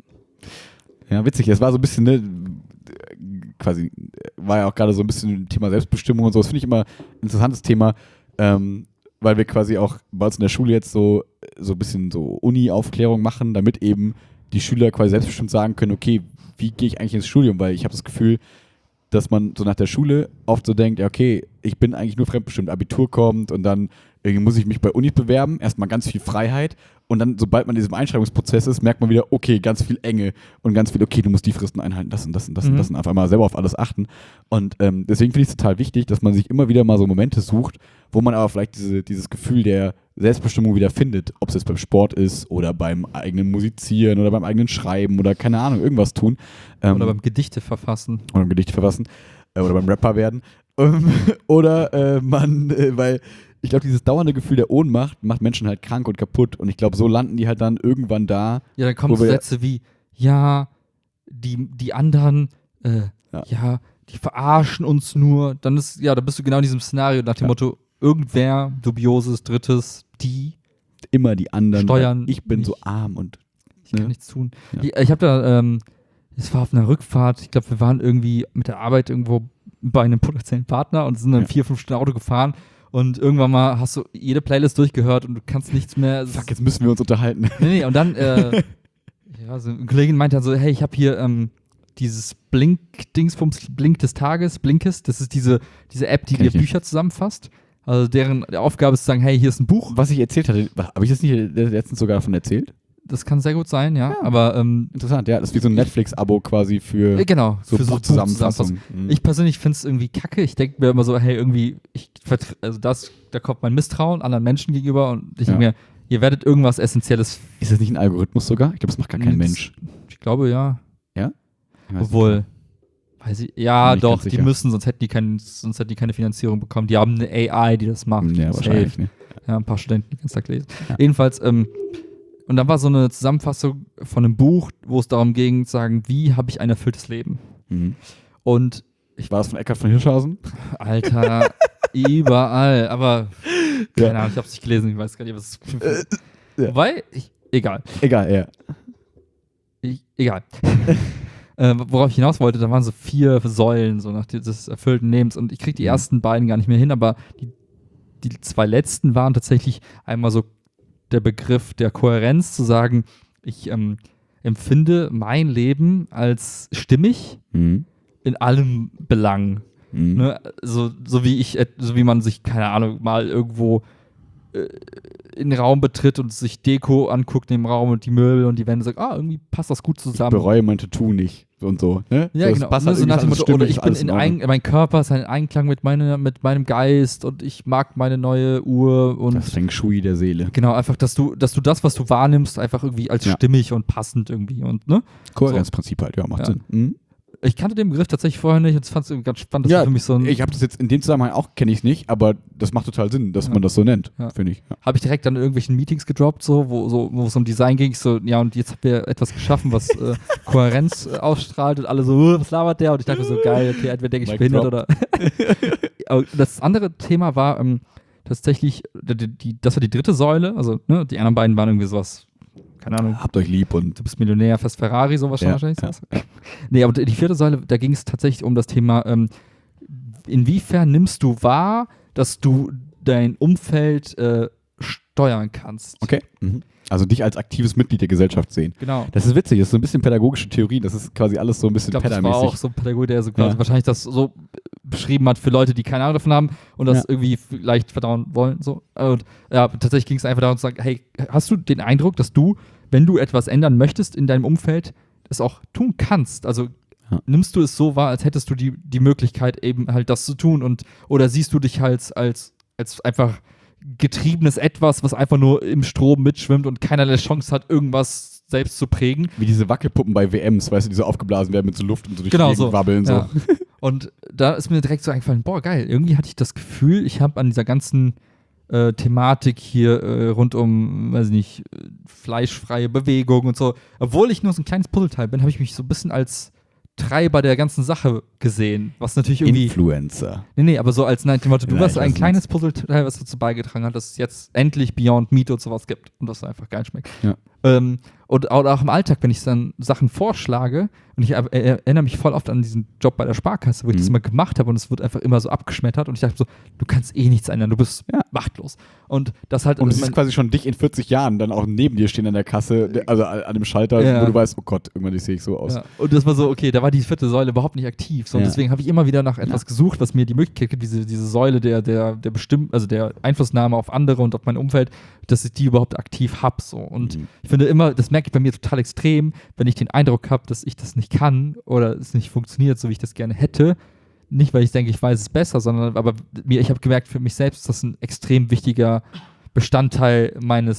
Ja, witzig. Es war so ein bisschen, ne, quasi, war ja auch gerade so ein bisschen Thema Selbstbestimmung und so. Das finde ich immer ein interessantes Thema, weil wir quasi auch bei uns in der Schule jetzt so ein bisschen so Uni-Aufklärung machen, damit eben die Schüler quasi selbstbestimmt sagen können, okay, wie gehe ich eigentlich ins Studium? Weil ich habe das Gefühl, dass man so nach der Schule oft so denkt, ja, okay, ich bin eigentlich nur fremdbestimmt, Abitur kommt und dann irgendwie muss ich mich bei Unis bewerben, erstmal ganz viel Freiheit und dann, sobald man in diesem Einschreibungsprozess ist, merkt man wieder, okay, ganz viel Enge und ganz viel, okay, du musst die Fristen einhalten, das und das und das und das und einfach mal selber auf alles achten. Und deswegen finde ich es total wichtig, dass man sich immer wieder mal so Momente sucht, wo man aber vielleicht dieses Gefühl der Selbstbestimmung wieder findet, ob es jetzt beim Sport ist oder beim eigenen Musizieren oder beim eigenen Schreiben oder keine Ahnung, irgendwas tun. Oder beim Gedichte verfassen. Oder beim Rapper werden. Oder weil ich glaube, dieses dauernde Gefühl der Ohnmacht macht Menschen halt krank und kaputt und ich glaube, so landen die halt dann irgendwann da. Ja, dann kommen so Sätze wie, ja, die anderen, die verarschen uns nur. Dann bist du genau in diesem Szenario nach dem Motto, irgendwer, dubioses, Drittes, die immer die anderen steuern. Ich bin so arm und ich kann nichts tun. Ja. Ich habe da, es war auf einer Rückfahrt, ich glaube, wir waren irgendwie mit der Arbeit irgendwo bei einem potenziellen Partner und sind dann 4-5 Stunden Auto gefahren und irgendwann mal hast du jede Playlist durchgehört und du kannst nichts mehr. Fuck, jetzt müssen wir uns unterhalten. Nee, und dann, so eine Kollegin meinte dann so, hey, ich habe hier dieses Blink-Dingsbums, Blink des Tages, Blinkist, das ist diese App, die dir Bücher zusammenfasst. Also deren Aufgabe ist zu sagen, hey, hier ist ein Buch. Was ich erzählt hatte, habe ich das nicht letztens sogar davon erzählt? Das kann sehr gut sein, ja. Aber interessant, ja. Das ist wie so ein Netflix-Abo quasi für so Buchzusammenfassung. Ich persönlich finde es irgendwie kacke. Ich denke mir immer so, hey, irgendwie, da kommt mein Misstrauen anderen Menschen gegenüber und ich denke mir, ihr werdet irgendwas Essentielles. Ist das nicht ein Algorithmus sogar? Ich glaube, das macht gar kein Mensch. Ich glaube, ja. Ja? Obwohl, weiß ich, ja, doch, die müssen, sonst hätten die keine Finanzierung bekommen. Die haben eine AI, die das macht. Ja, wahrscheinlich. Ne? Ja, ein paar Studenten, die ganz Tag lesen. Ja. Jedenfalls, und dann war so eine Zusammenfassung von einem Buch, wo es darum ging, zu sagen, wie habe ich ein erfülltes Leben? Und war das von Eckhard von Hirschhausen? Alter, überall. Aber keine Ahnung, ich habe es nicht gelesen, ich weiß gar nicht, was es ist. Wobei, egal. Egal, ja. Egal. Worauf ich hinaus wollte, da waren so 4 Säulen so nach des erfüllten Lebens und ich kriege die ersten beiden gar nicht mehr hin, aber die 2 letzten waren tatsächlich einmal so der Begriff der Kohärenz, zu sagen, ich empfinde mein Leben als stimmig in allem Belang. Ne? So wie man sich, keine Ahnung, mal irgendwo in den Raum betritt und sich Deko anguckt in dem Raum und die Möbel und die Wände, sagt, irgendwie passt das gut zusammen. Ich bereue mein Tattoo nicht und so. Ne? Ja, so, genau. Passt halt nach dem Motto, oder ich bin mein Körper ist ein Einklang mit meinem Geist und ich mag meine neue Uhr. Und das Feng Shui der Seele. Genau, einfach, dass du das, was du wahrnimmst, einfach irgendwie als stimmig und passend irgendwie. Und, ne? Kohärenzprinzip halt, macht Sinn. Ich kannte den Begriff tatsächlich vorher nicht und fand es ganz spannend. Das für mich so ein ich habe das jetzt in dem Zusammenhang auch, kenne ich es nicht, aber das macht total Sinn, dass man das so nennt, finde ich. Ja. Habe ich direkt dann in irgendwelchen Meetings gedroppt, wo es um Design ging. So, ja, und jetzt habt ihr etwas geschaffen, was Kohärenz ausstrahlt und alle so, was labert der? Und ich dachte so, geil, okay, entweder denke ich behindert oder. Aber das andere Thema war tatsächlich, das war die 3. Säule, also ne, die anderen beiden waren irgendwie sowas. Keine Ahnung. Habt euch lieb und. Du bist Millionär, fährst Ferrari, sowas wahrscheinlich. Ja. Nee, aber die 4. Säule, da ging es tatsächlich um das Thema, inwiefern nimmst du wahr, dass du dein Umfeld steuern kannst. Okay. Also dich als aktives Mitglied der Gesellschaft sehen. Genau. Das ist witzig, das ist so ein bisschen pädagogische Theorie, das ist quasi alles so ein bisschen Ich glaube, das war Pedder-mäßig. auch so ein Pädagoge, der so quasi wahrscheinlich das so beschrieben hat für Leute, die keine Ahnung davon haben und das irgendwie vielleicht verdauen wollen. So. Und ja, tatsächlich ging es einfach darum zu sagen, hey, hast du den Eindruck, dass du, wenn du etwas ändern möchtest in deinem Umfeld, es auch tun kannst? Also nimmst du es so wahr, als hättest du die Möglichkeit, eben halt das zu tun oder siehst du dich halt als einfach getriebenes Etwas, was einfach nur im Strom mitschwimmt und keinerlei Chance hat, irgendwas selbst zu prägen. Wie diese Wackelpuppen bei WMs, weißt du, die so aufgeblasen werden mit so Luft und so durch die Gegend wabbeln. So. Ja. Und da ist mir direkt so eingefallen, boah, geil, irgendwie hatte ich das Gefühl, ich habe an dieser ganzen Thematik hier rund um, weiß ich nicht, fleischfreie Bewegung und so, obwohl ich nur so ein kleines Puzzleteil bin, habe ich mich so ein bisschen als Treiber der ganzen Sache gesehen, was natürlich irgendwie... Influencer. Nee, aber so als du warst ich ein weiß kleines Puzzleteil, was dazu beigetragen hat, dass es jetzt endlich Beyond Meat und sowas gibt und das einfach geil schmeckt. Ja. Und auch im Alltag, wenn ich dann Sachen vorschlage, und ich erinnere mich voll oft an diesen Job bei der Sparkasse, wo ich das immer gemacht habe und es wird einfach immer so abgeschmettert und ich dachte so, du kannst eh nichts ändern, du bist machtlos. Und das halt... Und es ist quasi schon dich in 40 Jahren dann auch neben dir stehen an der Kasse, also an dem Schalter, wo du weißt, oh Gott, irgendwann sehe ich so aus. Ja. Und das war so, okay, da war die 4. Säule überhaupt nicht aktiv. So, und deswegen habe ich immer wieder nach etwas gesucht, was mir die Möglichkeit gibt, diese Säule der Einflussnahme auf andere und auf mein Umfeld, dass ich die überhaupt aktiv habe. So. Und ich finde immer, das merke ich bei mir total extrem, wenn ich den Eindruck habe, dass ich das nicht kann oder es nicht funktioniert, so wie ich das gerne hätte. Nicht, weil ich denke, ich weiß es besser, sondern ich habe gemerkt, für mich selbst ist das ein extrem wichtiger Bestandteil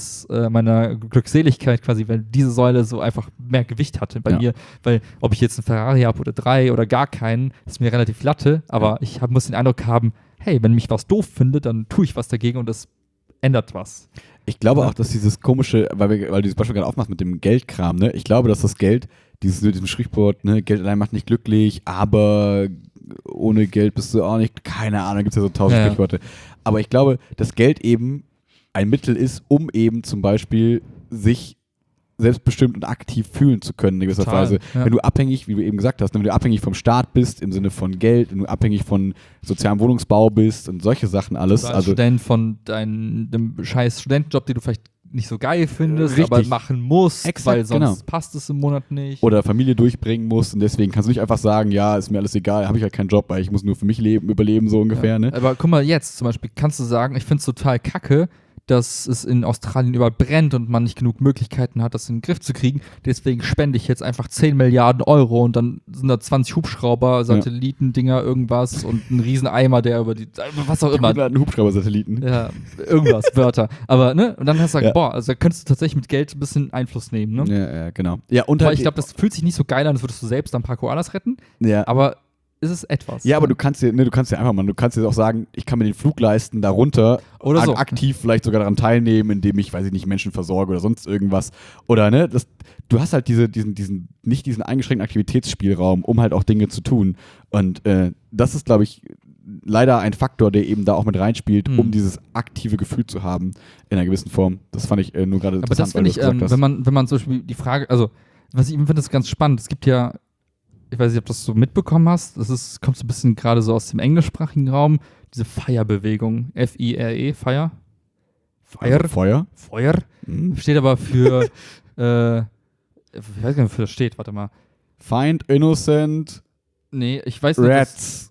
meiner Glückseligkeit quasi, weil diese Säule so einfach mehr Gewicht hatte bei mir, weil ob ich jetzt einen Ferrari habe oder 3 oder gar keinen, ist mir relativ latte, aber ich muss den Eindruck haben, hey, wenn mich was doof findet, dann tue ich was dagegen und das ändert was. Ich glaube auch, dass dieses komische, weil du dieses Beispiel gerade aufmachst mit dem Geldkram, ne? Ich glaube, dass das Geld, diesem Sprichwort, ne, Geld allein macht nicht glücklich, aber ohne Geld bist du auch nicht, keine Ahnung, gibt es ja so 1000 Sprichworte. Aber ich glaube, dass Geld eben ein Mittel ist, um eben zum Beispiel sich selbstbestimmt und aktiv fühlen zu können in gewisser Weise. Ja. Wenn du abhängig, wie du eben gesagt hast, wenn du abhängig vom Staat bist, im Sinne von Geld, wenn du abhängig von sozialem Wohnungsbau bist und solche Sachen alles. Du als Student von deinem scheiß Studentenjob, den du vielleicht nicht so geil findest, aber machen musst, weil sonst passt es im Monat nicht. Oder Familie durchbringen musst und deswegen kannst du nicht einfach sagen, ja, ist mir alles egal, habe ich halt keinen Job, weil ich muss nur für mich überleben, so ungefähr. Ne? Aber guck mal, jetzt zum Beispiel kannst du sagen, ich finde es total kacke, dass es in Australien überall brennt und man nicht genug Möglichkeiten hat, das in den Griff zu kriegen. Deswegen spende ich jetzt einfach 10 Milliarden Euro und dann sind da 20 Hubschrauber, Satellitendinger, irgendwas und ein Rieseneimer, der über die, was auch immer. Ein Hubschrauber-Satelliten. Ja, irgendwas, Wörter. Aber, ne, und dann hast du gesagt, boah, also da könntest du tatsächlich mit Geld ein bisschen Einfluss nehmen, ne? Ja, genau. Ja, und weil ich glaube, das fühlt sich nicht so geil an, als würdest du selbst ein paar Koalas retten. Ja. Aber ist es etwas. Ja, aber du kannst dir einfach mal, du kannst dir auch sagen, ich kann mir den Flug leisten, darunter oder so. Aktiv vielleicht sogar daran teilnehmen, indem ich, weiß ich nicht, Menschen versorge oder sonst irgendwas. Oder, ne, du hast halt nicht diesen eingeschränkten Aktivitätsspielraum, um halt auch Dinge zu tun. Und das ist, glaube ich, leider ein Faktor, der eben da auch mit reinspielt, um dieses aktive Gefühl zu haben in einer gewissen Form. Das fand ich nur gerade interessant. Aber das finde ich, wenn man zum Beispiel die Frage, also, was ich finde, das ganz spannend, es gibt ja, ich weiß nicht, ob du das so mitbekommen hast, kommt so ein bisschen gerade so aus dem englischsprachigen Raum, diese FIRE-Bewegung, F-I-R-E, FIRE. Feuer? Feuer. Steht aber für, ich weiß gar nicht, wofür das steht, warte mal. Find Innocent. Nee, ich weiß nicht. Rats.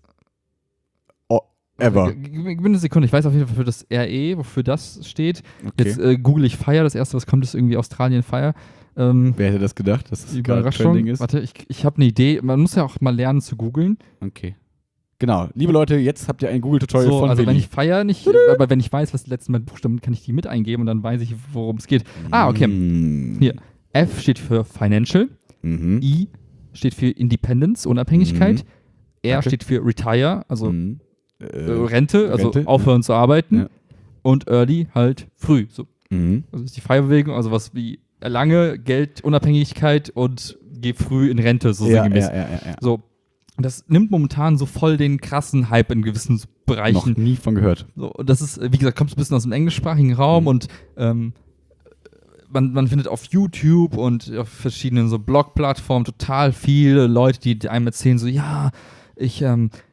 Ever. Gib mir eine Sekunde, ich weiß auf jeden Fall, wofür das RE, wofür das steht. Okay. Jetzt google ich FIRE, das erste, was kommt, ist irgendwie Australien FIRE. Wer hätte das gedacht, dass das gerade trending ist? Warte, ich habe eine Idee. Man muss ja auch mal lernen zu googeln. Okay. Genau. Liebe Leute, jetzt habt ihr ein Google-Tutorial von also Willi. wenn ich FIRE nicht, aber wenn ich weiß, was die letzten beiden Buchstaben, kann ich die mit eingeben und dann weiß ich, worum es geht. Okay. Hier. F steht für Financial. I steht für Independence, Unabhängigkeit. R steht für Retire, also Rente, also aufhören zu arbeiten. Ja. Und Early halt früh. So. Das ist die FIRE-Bewegung, also was wie erlange Geld, Unabhängigkeit und geh früh in Rente, so sinngemäß. Ja. So, das nimmt momentan so voll den krassen Hype in gewissen Bereichen. Noch nie von gehört. So, und das ist, wie gesagt, kommt ein bisschen aus dem englischsprachigen Raum und man findet auf YouTube und auf verschiedenen so Blog-Plattformen total viele Leute, die einem erzählen so, ja, ich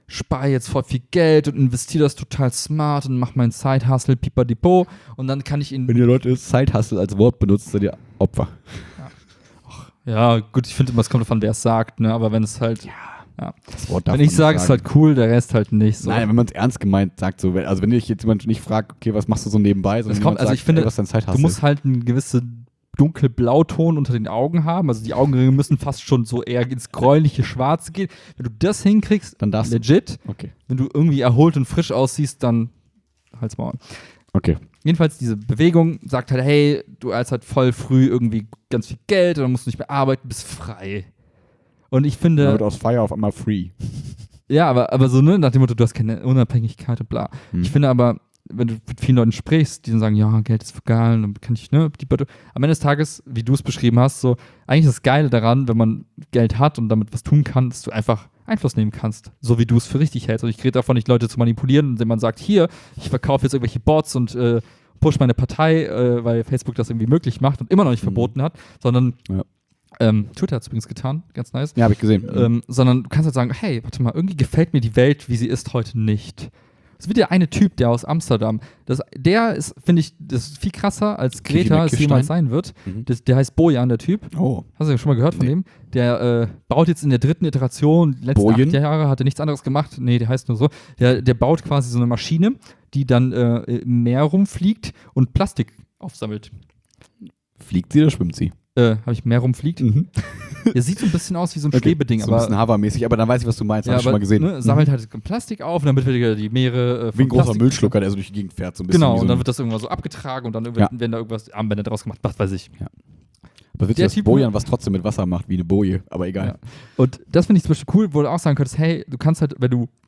spare jetzt voll viel Geld und investiere das total smart und mache meinen Side-Hustle, pipadepo und dann kann ich ihn... Wenn ihr Leute Side-Hustle als Wort benutzt, seid ihr Opfer. Ja, gut, ich finde immer, es kommt davon, wer es sagt, ne, aber wenn es halt... Ja. Das Wort darf Wenn ich man sage, nicht es ist sagen. halt cool, der Rest halt nicht. So. Nein, wenn man es ernst gemeint sagt, so, also wenn ich jetzt jemand nicht fragt, okay, was machst du so nebenbei, sondern Es kommt, jemand also sagt, ich finde, ey, was ist dein Side-Hustle? du musst halt einen gewissen dunkelblauton unter den Augen haben. Also die Augenringe müssen fast schon so eher ins gräuliche Schwarze gehen. Wenn du das hinkriegst, Dann darfst du. legit. Okay. Wenn du irgendwie erholt und frisch aussiehst, dann halt's Maul. Okay. Jedenfalls diese Bewegung sagt halt, hey, du hast halt voll früh irgendwie ganz viel Geld und dann musst du nicht mehr arbeiten, bist frei. Und ich finde... Dann wird aus Fire auf einmal free. Ja, aber so, ne, nach dem Motto, du hast keine Unabhängigkeit und bla. Ich finde aber, wenn du mit vielen Leuten sprichst, die dann sagen, ja, Geld ist geil, dann kann ich, ne, am Ende des Tages, wie du es beschrieben hast, so, eigentlich ist das Geile daran, wenn man Geld hat und damit was tun kann, dass du einfach Einfluss nehmen kannst, so wie du es für richtig hältst. Und ich rede davon nicht, Leute zu manipulieren, indem man sagt, hier, ich verkaufe jetzt irgendwelche Bots und push meine Partei, weil Facebook das irgendwie möglich macht und immer noch nicht verboten hat, sondern Twitter hat es übrigens getan, ganz nice. Ja, habe ich gesehen. Sondern du kannst halt sagen, hey, warte mal, irgendwie gefällt mir die Welt, wie sie ist, heute nicht. Es wird ja eine Typ, der aus Amsterdam, der ist, finde ich, das ist viel krasser, als Greta es jemals sein wird. Der heißt Bojan, der Typ. Oh. Hast du schon mal gehört von dem? Der baut jetzt in der 3. Iteration, die letzten 8 Jahre hat er nichts anderes gemacht. Nee, der heißt nur so. Der baut quasi so eine Maschine, die dann im Meer rumfliegt und Plastik aufsammelt. Fliegt sie oder schwimmt sie? Habe ich mehr rumfliegt? Der sieht so ein bisschen aus wie so ein Schwebeding. So ein bisschen Hover-mäßig, aber dann weiß ich, was du meinst. Habe ich schon mal gesehen. Ne, sammelt halt Plastik auf und dann wird wieder die Meere wie ein großer Müllschlucker, der so durch die Gegend fährt. So ein bisschen genau, so und dann wird das irgendwann so abgetragen und dann werden da irgendwas Armbänder draus gemacht, was weiß ich. Ja. Aber witzig, dass Bojan was trotzdem mit Wasser macht, wie eine Boje, aber egal. Ja. Und das finde ich zum Beispiel cool, wo du auch sagen könntest, hey, du kannst halt, wenn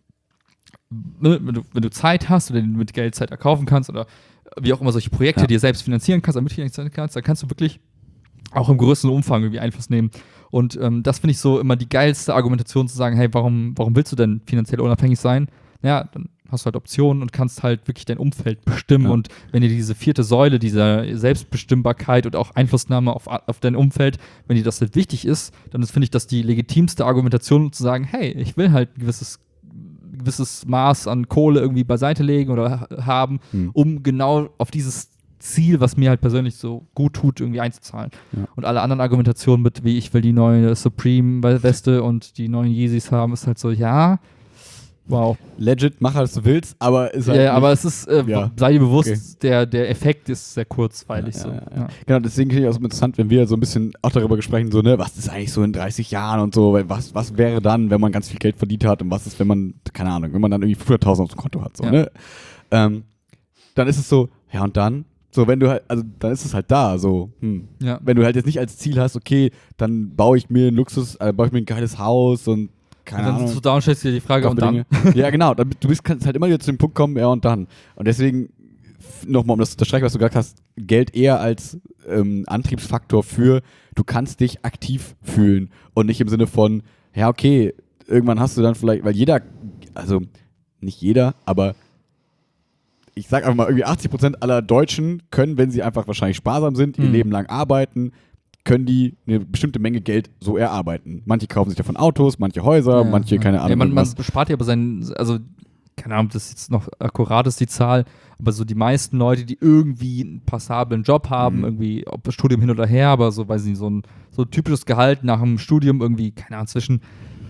du Zeit hast oder mit Geld Zeit erkaufen kannst oder wie auch immer solche Projekte dir selbst finanzieren kannst, damit finanzieren kannst, dann kannst du wirklich auch im größeren Umfang irgendwie Einfluss nehmen. Und das finde ich so immer die geilste Argumentation zu sagen, hey, warum willst du denn finanziell unabhängig sein? Ja, dann hast du halt Optionen und kannst halt wirklich dein Umfeld bestimmen. Ja. Und wenn dir diese 4. Säule, dieser Selbstbestimmbarkeit und auch Einflussnahme auf dein Umfeld, wenn dir das halt wichtig ist, dann finde ich das die legitimste Argumentation, um zu sagen, hey, ich will halt ein gewisses Maß an Kohle irgendwie beiseite legen oder haben, um genau auf dieses Ziel, was mir halt persönlich so gut tut, irgendwie einzuzahlen. Ja. Und alle anderen Argumentationen mit, wie ich will die neue Supreme-Weste und die neuen Yeezys haben, ist halt so, ja, wow. Legit, mach was du willst, aber ist halt ja, aber es ist, sei dir bewusst, der Effekt ist sehr kurzweilig. Ja. Genau, deswegen finde ich auch so interessant, wenn wir so ein bisschen auch darüber sprechen, so, ne, was ist eigentlich so in 30 Jahren und so, weil was wäre dann, wenn man ganz viel Geld verdient hat und was ist, wenn man, keine Ahnung, wenn man dann irgendwie 500.000 auf dem Konto hat, so, ne? Dann ist es so, ja und dann? So, wenn du halt, also dann ist es halt da, so, Wenn du halt jetzt nicht als Ziel hast, okay, dann baue ich mir ein geiles Haus und keine Ahnung. Dann sitzt du da und stellst dir die Frage, und dann? Ja, genau, kannst halt immer wieder zu dem Punkt kommen, ja und dann. Und deswegen, nochmal, um das zu unterstreichen, was du gesagt hast, Geld eher als Antriebsfaktor für, du kannst dich aktiv fühlen und nicht im Sinne von, ja okay, irgendwann hast du dann vielleicht, weil nicht jeder, aber ich sag einfach mal, irgendwie 80% aller Deutschen können, wenn sie einfach wahrscheinlich sparsam sind, ihr Leben lang arbeiten, können die eine bestimmte Menge Geld so erarbeiten. Manche kaufen sich davon Autos, manche Häuser, manche, keine Ahnung. Ja, man bespart ja aber also, keine Ahnung, ob das jetzt noch akkurat ist, die Zahl, aber so die meisten Leute, die irgendwie einen passablen Job haben, irgendwie, ob das Studium hin oder her, aber so, weiß ich nicht, so ein typisches Gehalt nach dem Studium irgendwie, keine Ahnung, zwischen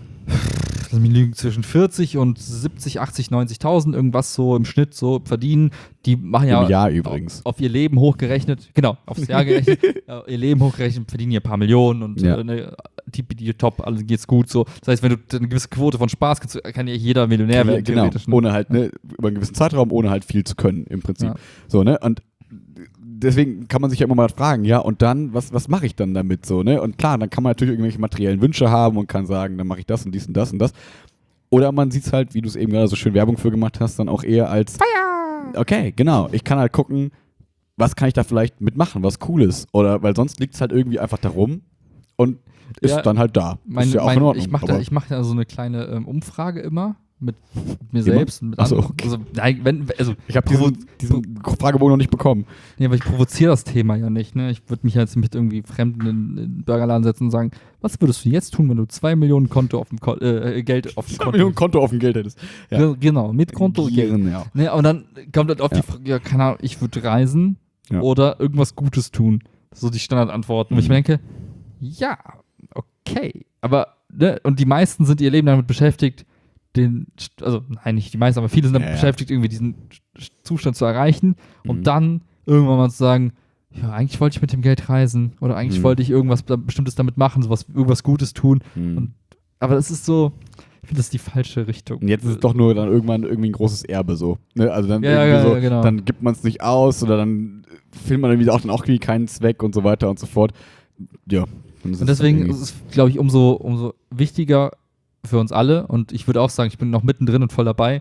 40 und 70, 80, 90.000 irgendwas so im Schnitt so verdienen. Die machen ja im Jahr übrigens. Auf ihr Leben hochgerechnet, genau, aufs Jahr gerechnet, ihr Leben hochgerechnet, verdienen ja ein paar Millionen und tippity top, alles geht's gut so. Das heißt, wenn du eine gewisse Quote von Spaß kann ja jeder Millionär werden. Genau, ohne halt, ne, über einen gewissen Zeitraum, ohne halt viel zu können im Prinzip. Ja. So, ne, und deswegen kann man sich ja immer mal fragen, ja, und dann, was mache ich dann damit so, ne? Und klar, dann kann man natürlich irgendwelche materiellen Wünsche haben und kann sagen, dann mache ich das und dies und das und das. Oder man sieht es halt, wie du es eben gerade so schön Werbung für gemacht hast, dann auch eher als okay, genau, ich kann halt gucken, was kann ich da vielleicht mitmachen, was Cooles. Oder, weil sonst liegt es halt irgendwie einfach da rum und ist dann halt da. Ist ja auch in Ordnung. Ich mache da so eine kleine Umfrage immer, mit mir selbst. Und mit Achso, anderen. okay. Also, nein, Ich habe diesen Fragebogen noch nicht bekommen. Nee, aber ich provoziere das Thema ja nicht. Ne? Ich würde mich jetzt mit irgendwie Fremden in den Burgerladen setzen und sagen, was würdest du jetzt tun, wenn du 2 Millionen Konto auf dem Geld auf dem 2 Millionen Konto auf dem Geld hättest. Ja. Genau, mit Konto. Ja. Ne, und dann kommt halt auf die Frage, ja, keine Ahnung, ich würde reisen oder irgendwas Gutes tun. So die Standardantworten. Und ich mir denke, ja, okay. Aber, ne, und die meisten sind ihr Leben damit beschäftigt, nein, nicht die meisten, aber viele sind damit beschäftigt, irgendwie diesen Zustand zu erreichen und dann irgendwann mal zu sagen, ja, eigentlich wollte ich mit dem Geld reisen oder eigentlich wollte ich irgendwas Bestimmtes damit machen, irgendwas Gutes tun. Aber das ist so, ich finde, das ist die falsche Richtung. Und jetzt ist es doch nur dann irgendwann irgendwie ein großes Erbe so. Ne? Also dann genau. Dann gibt man es nicht aus oder dann findet man irgendwie auch irgendwie keinen Zweck und so weiter und so fort. Ja. Und deswegen ist es, glaube ich, umso wichtiger für uns alle. Und ich würde auch sagen, ich bin noch mittendrin und voll dabei,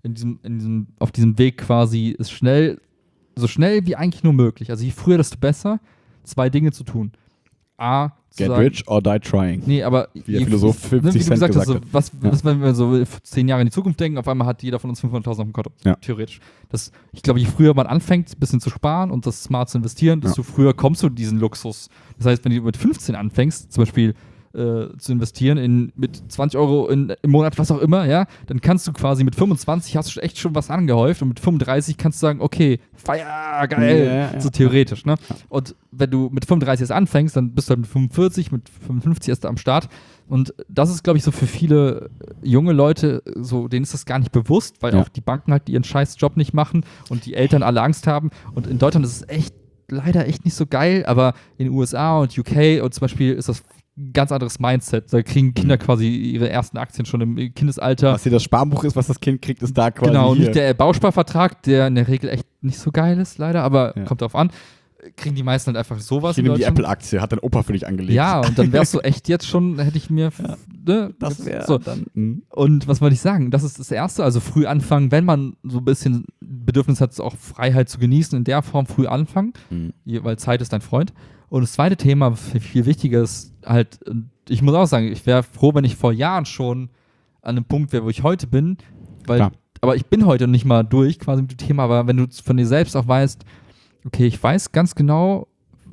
auf diesem Weg quasi so schnell wie eigentlich nur möglich. Also je früher, desto besser, 2 Dinge zu tun. A, Get rich or die trying. Nee, aber wie der Philosoph 50 Cent gesagt hat. Was, wenn wir so 10 Jahre in die Zukunft denken, auf einmal hat jeder von uns 500.000 auf dem Konto. Ja. Theoretisch. Ich glaube, je früher man anfängt, ein bisschen zu sparen und das smart zu investieren, desto früher kommst du in diesen Luxus. Das heißt, wenn du mit 15 anfängst, zum Beispiel zu investieren mit 20 Euro im Monat, was auch immer, ja, dann kannst du quasi mit 25 hast du echt schon was angehäuft und mit 35 kannst du sagen, okay, Feier, geil, so theoretisch, ne? Und wenn du mit 35 erst anfängst, dann bist du halt mit 45, mit 55 erst am Start und das ist, glaube ich, so für viele junge Leute, so, denen ist das gar nicht bewusst, weil auch die Banken halt ihren scheiß Job nicht machen und die Eltern alle Angst haben und in Deutschland ist es leider echt nicht so geil, aber in den USA und UK und zum Beispiel ist das ganz anderes Mindset. Da kriegen Kinder quasi ihre ersten Aktien schon im Kindesalter. Was hier das Sparbuch ist, was das Kind kriegt, ist da quasi Genau, hier. nicht der Bausparvertrag, der in der Regel echt nicht so geil ist, leider, aber kommt drauf an. Kriegen die meisten halt einfach sowas. Hier nimm die Apple-Aktie, hat dein Opa für dich angelegt. Ja, und dann wärst du echt jetzt schon, hätte ich mir ne, das wäre so. dann. Und was wollte ich sagen? Das ist das Erste, also früh anfangen, wenn man so ein bisschen Bedürfnis hat, auch Freiheit zu genießen, in der Form früh anfangen, weil Zeit ist dein Freund. Und das zweite Thema, viel wichtiger ist halt, ich muss auch sagen, ich wäre froh, wenn ich vor Jahren schon an einem Punkt wäre, wo ich heute bin, aber ich bin heute nicht mal durch quasi mit dem Thema, aber wenn du von dir selbst auch weißt, okay, ich weiß ganz genau,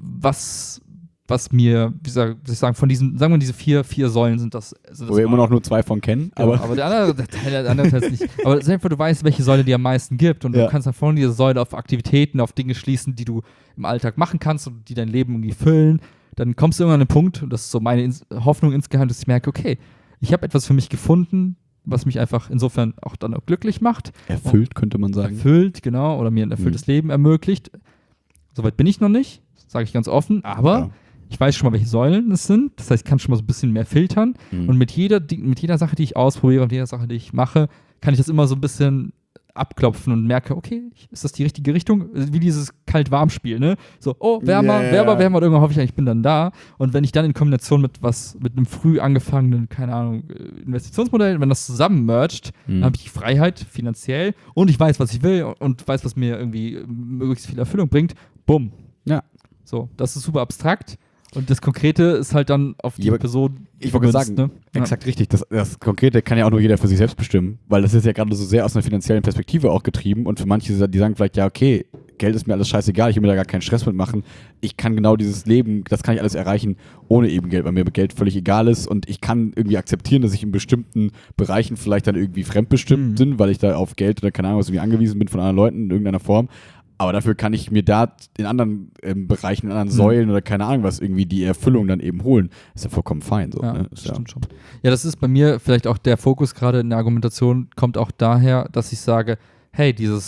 was mir, wie soll ich sagen, von diesen, sagen wir diese vier Säulen sind das. Wo wir immer noch nur 2 von kennen. Genau, aber der andere Teil nicht. Aber selbst du weißt, welche Säule dir am meisten gibt und du kannst dann von dieser Säule auf Aktivitäten, auf Dinge schließen, die du im Alltag machen kannst und die dein Leben irgendwie füllen, dann kommst du irgendwann an den Punkt, und das ist so meine Hoffnung insgeheim, dass ich merke, okay, ich habe etwas für mich gefunden, was mich einfach insofern auch dann auch glücklich macht. Erfüllt, könnte man sagen. Erfüllt, genau, oder mir ein erfülltes Leben ermöglicht. Soweit bin ich noch nicht, sage ich ganz offen, aber ich weiß schon mal, welche Säulen es sind. Das heißt, ich kann schon mal so ein bisschen mehr filtern. Und mit jeder Sache, die ich ausprobiere und jeder Sache, die ich mache, kann ich das immer so ein bisschen abklopfen und merke, okay, ist das die richtige Richtung? Wie dieses Kalt-Warm-Spiel, ne? So, wärmer, und irgendwann hoffe ich, ich bin dann da. Und wenn ich dann in Kombination mit einem früh angefangenen, keine Ahnung, Investitionsmodell, wenn das zusammen mergt, dann habe ich Freiheit finanziell und ich weiß, was ich will und weiß, was mir irgendwie möglichst viel Erfüllung bringt. Bumm. Ja. So, das ist super abstrakt. Und das Konkrete ist halt dann auf die Person. Ich wollte sagen, ne? Exakt richtig. Das Konkrete kann ja auch nur jeder für sich selbst bestimmen, weil das ist ja gerade so sehr aus einer finanziellen Perspektive auch getrieben und für manche, die sagen vielleicht, ja, okay, Geld ist mir alles scheißegal, ich will mir da gar keinen Stress mitmachen. Ich kann genau dieses Leben, das kann ich alles erreichen ohne eben Geld, weil mir Geld völlig egal ist und ich kann irgendwie akzeptieren, dass ich in bestimmten Bereichen vielleicht dann irgendwie fremdbestimmt bin, weil ich da auf Geld oder keine Ahnung was irgendwie angewiesen bin von anderen Leuten in irgendeiner Form. Aber dafür kann ich mir da in anderen Bereichen, in anderen Säulen oder keine Ahnung was, irgendwie die Erfüllung dann eben holen. Ist ja vollkommen fein. So, ja, ne? Das stimmt schon. Ja, das ist bei mir vielleicht auch der Fokus gerade in der Argumentation, kommt auch daher, dass ich sage, hey, diese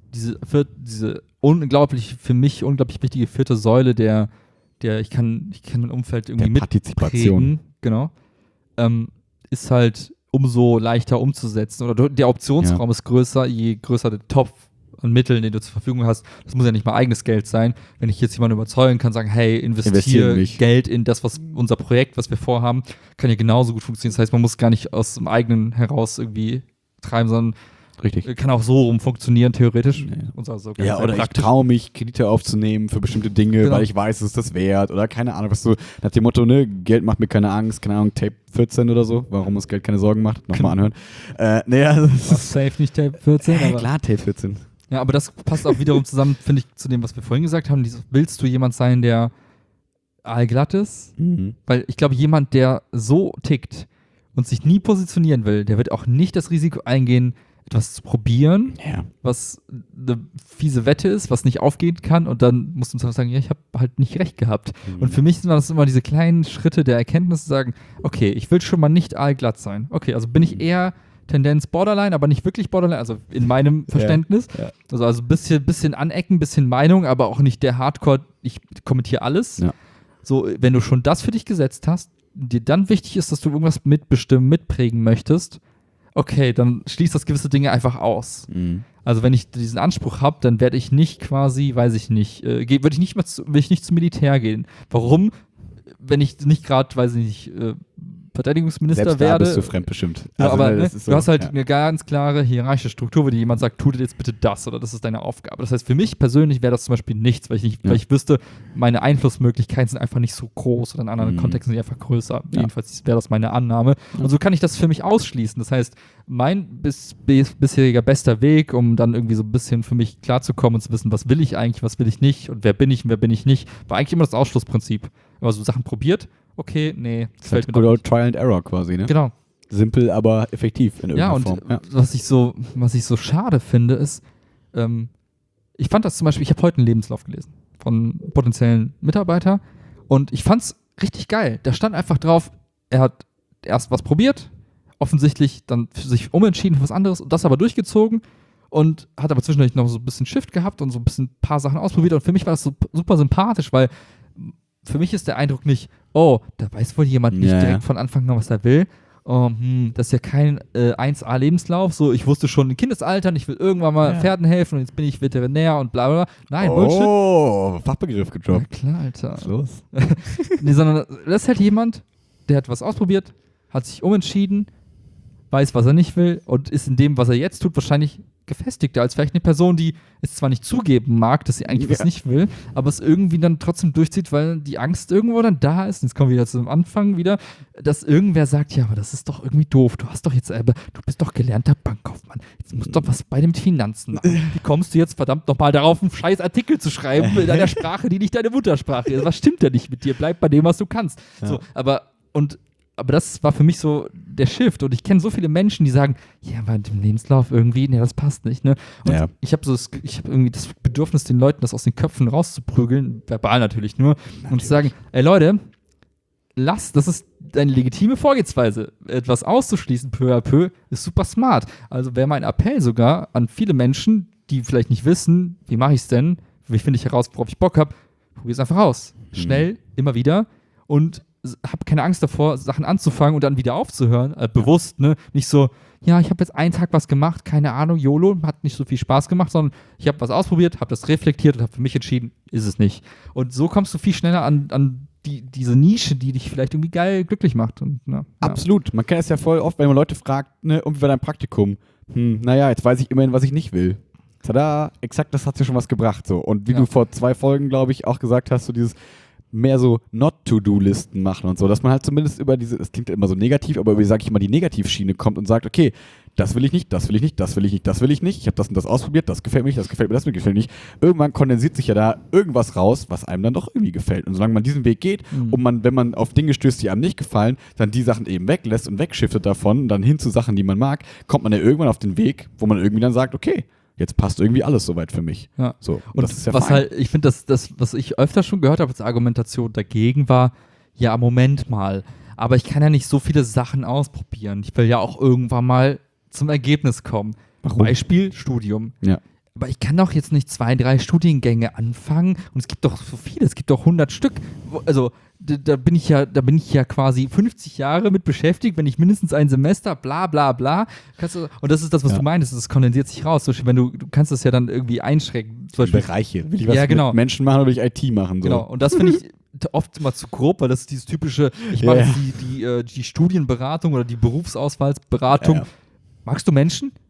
für mich unglaublich wichtige 4. Säule, der ich kann mein Umfeld irgendwie der Partizipation. Genau, ist halt umso leichter umzusetzen. Oder der Optionsraum ist größer, je größer der Topf an Mitteln, den du zur Verfügung hast. Das muss ja nicht mal eigenes Geld sein. Wenn ich jetzt jemanden überzeugen kann, sagen, hey, investiere Geld in das, was unser Projekt, was wir vorhaben, kann ja genauso gut funktionieren. Das heißt, man muss gar nicht aus dem eigenen heraus irgendwie treiben, sondern Richtig. Kann auch so rum funktionieren, theoretisch. Ja. Und so Ja, oder ich traue mich, Kredite aufzunehmen für bestimmte Dinge, Genau. weil ich weiß, es ist das wert oder keine Ahnung, was so nach dem Motto, ne, Geld macht mir keine Angst, keine Ahnung, Tape 14 oder so, warum das Geld keine Sorgen macht, nochmal anhören. Das ist safe nicht Tape 14, aber klar, Tape 14. ja, aber das passt auch wiederum zusammen, finde ich, zu dem, was wir vorhin gesagt haben. Willst du jemand sein, der aalglatt ist? Mhm. Weil ich glaube, jemand, der so tickt und sich nie positionieren will, der wird auch nicht das Risiko eingehen, etwas zu probieren, Ja. was eine fiese Wette ist, was nicht aufgehen kann und dann musst du uns sagen, ja, ich habe halt nicht recht gehabt. Mhm. Und für mich sind das immer diese kleinen Schritte der Erkenntnis zu sagen, okay, ich will schon mal nicht aalglatt sein. Okay, also bin ich eher Tendenz Borderline, aber nicht wirklich Borderline, also in meinem Verständnis. Ja. Also bisschen anecken, bisschen Meinung, aber auch nicht der Hardcore, ich kommentiere alles. Ja. So, wenn du schon das für dich gesetzt hast, dir dann wichtig ist, dass du irgendwas mitbestimmen, mitprägen möchtest, okay, dann schließt das gewisse Dinge einfach aus. Mhm. Also wenn ich diesen Anspruch habe, dann werde ich nicht quasi, weiß ich nicht, will ich nicht zum Militär gehen. Warum? Wenn ich nicht gerade, weiß ich nicht, Verteidigungsminister Selbst werde. da bist du fremdbestimmt. Ja, aber das ne, ist so, du hast halt ja. eine ganz klare hierarchische Struktur, wo dir jemand sagt, tu dir jetzt bitte das oder das ist deine Aufgabe. Das heißt, für mich persönlich wäre das zum Beispiel nichts, weil ich wüsste, meine Einflussmöglichkeiten sind einfach nicht so groß oder in anderen Kontexten sind die einfach größer. Ja. Jedenfalls wäre das meine Annahme. Und so kann ich das für mich ausschließen. Das heißt, mein bisheriger bester Weg, um dann irgendwie so ein bisschen für mich klarzukommen und zu wissen, was will ich eigentlich, was will ich nicht und wer bin ich und wer bin ich nicht, war eigentlich immer das Ausschlussprinzip. Aber so Sachen probiert, okay, nee, das fällt mir Good doch old nicht. Trial and Error quasi, ne? Genau. Simpel, aber effektiv in Ja, irgendeiner und Form. Ja. was ich so schade finde, ist, ich fand das zum Beispiel, ich habe heute einen Lebenslauf gelesen von potenziellen Mitarbeiter und ich fand es richtig geil. Da stand einfach drauf, er hat erst was probiert, offensichtlich dann für sich umentschieden für was anderes und das aber durchgezogen und hat aber zwischendurch noch so ein bisschen Shift gehabt und so ein bisschen ein paar Sachen ausprobiert und für mich war das so super sympathisch, weil für mich ist der Eindruck nicht, oh, da weiß wohl jemand nicht Ja, direkt von Anfang an, was er will. Oh, das ist ja kein 1A-Lebenslauf, so ich wusste schon in Kindesaltern, ich will irgendwann mal Pferden helfen und jetzt bin ich Veterinär und bla bla bla. Nein, Bullshit. Oh, Fachbegriff Ja, gedroppt. klar, Alter. Was ist los? Nee, sondern das ist halt jemand, der hat was ausprobiert, hat sich umentschieden, weiß, was er nicht will und ist in dem, was er jetzt tut, wahrscheinlich gefestigter als vielleicht eine Person, die es zwar nicht zugeben mag, dass sie eigentlich was nicht will, aber es irgendwie dann trotzdem durchzieht, weil die Angst irgendwo dann da ist. Und jetzt kommen wir wieder zum Anfang wieder, dass irgendwer sagt, ja, aber das ist doch irgendwie doof. Du hast doch jetzt, du bist doch gelernter Bankkaufmann. Jetzt musst du doch was bei den Finanzen machen. Wie kommst du jetzt verdammt nochmal darauf, einen scheiß Artikel zu schreiben in einer Sprache, die nicht deine Muttersprache ist? Was stimmt denn nicht mit dir? Bleib bei dem, was du kannst. Ja. So, aber das war für mich so der Shift. Und ich kenne so viele Menschen, die sagen, ja, aber in dem Lebenslauf irgendwie, nee, das passt nicht. Ne? Und Ja. ich habe irgendwie das Bedürfnis, den Leuten das aus den Köpfen rauszuprügeln, verbal natürlich nur, und zu sagen, ey Leute, das ist deine legitime Vorgehensweise. Etwas auszuschließen peu à peu ist super smart. Also wäre mein Appell sogar an viele Menschen, die vielleicht nicht wissen, wie mache ich es denn, wie finde ich heraus, worauf ich Bock habe, probier es einfach aus. Schnell, immer wieder und hab keine Angst davor, Sachen anzufangen und dann wieder aufzuhören, bewusst, ne? Nicht so, ja, ich habe jetzt einen Tag was gemacht, keine Ahnung, YOLO, hat nicht so viel Spaß gemacht, sondern ich habe was ausprobiert, habe das reflektiert und habe für mich entschieden, ist es nicht. Und so kommst du viel schneller an diese Nische, die dich vielleicht irgendwie geil glücklich macht. Und, ne, Absolut. Man kennt es ja voll oft, wenn man Leute fragt, ne, und wie war dein Praktikum? Naja, jetzt weiß ich immerhin, was ich nicht will. Tada, exakt, das hat ja schon was gebracht. So. Und wie du vor 2 Folgen, glaube ich, auch gesagt hast, so dieses mehr so Not-to-Do-Listen machen und so, dass man halt zumindest über diese, das klingt immer so negativ, aber über, sag ich mal, die Negativschiene kommt und sagt, okay, das will ich nicht, das will ich nicht, das will ich nicht, das will ich nicht, ich habe das und das ausprobiert, das gefällt mir nicht, das gefällt mir, das gefällt mir nicht. Irgendwann kondensiert sich ja da irgendwas raus, was einem dann doch irgendwie gefällt. Und solange man diesen Weg geht und man, wenn man auf Dinge stößt, die einem nicht gefallen, dann die Sachen eben weglässt und wegschiftet davon und dann hin zu Sachen, die man mag, kommt man ja irgendwann auf den Weg, wo man irgendwie dann sagt, okay, jetzt passt irgendwie alles soweit für mich. Ja. So, und das ist ja was fein. halt, ich finde, das, was ich öfter schon gehört habe als Argumentation dagegen war, ja, Moment mal, aber ich kann ja nicht so viele Sachen ausprobieren. Ich will ja auch irgendwann mal zum Ergebnis kommen. Warum? Beispiel Studium. Ja. Aber ich kann doch jetzt nicht 2, 3 Studiengänge anfangen und es gibt doch so viele, es gibt doch 100 Stück. Also da bin ich ja quasi 50 Jahre mit beschäftigt, wenn ich mindestens ein Semester, bla bla bla. Und das ist das, was du meinst, das kondensiert sich raus. Zum Beispiel, wenn du kannst das ja dann irgendwie einschränken. Zum Beispiel, Bereiche. Will ich was genau. mit Menschen machen oder will ich IT machen? So. Genau, und das finde ich oft immer zu grob, weil das ist dieses typische, ich mache jetzt die Studienberatung oder die Berufsauswahlsberatung. Ja. Magst du Menschen?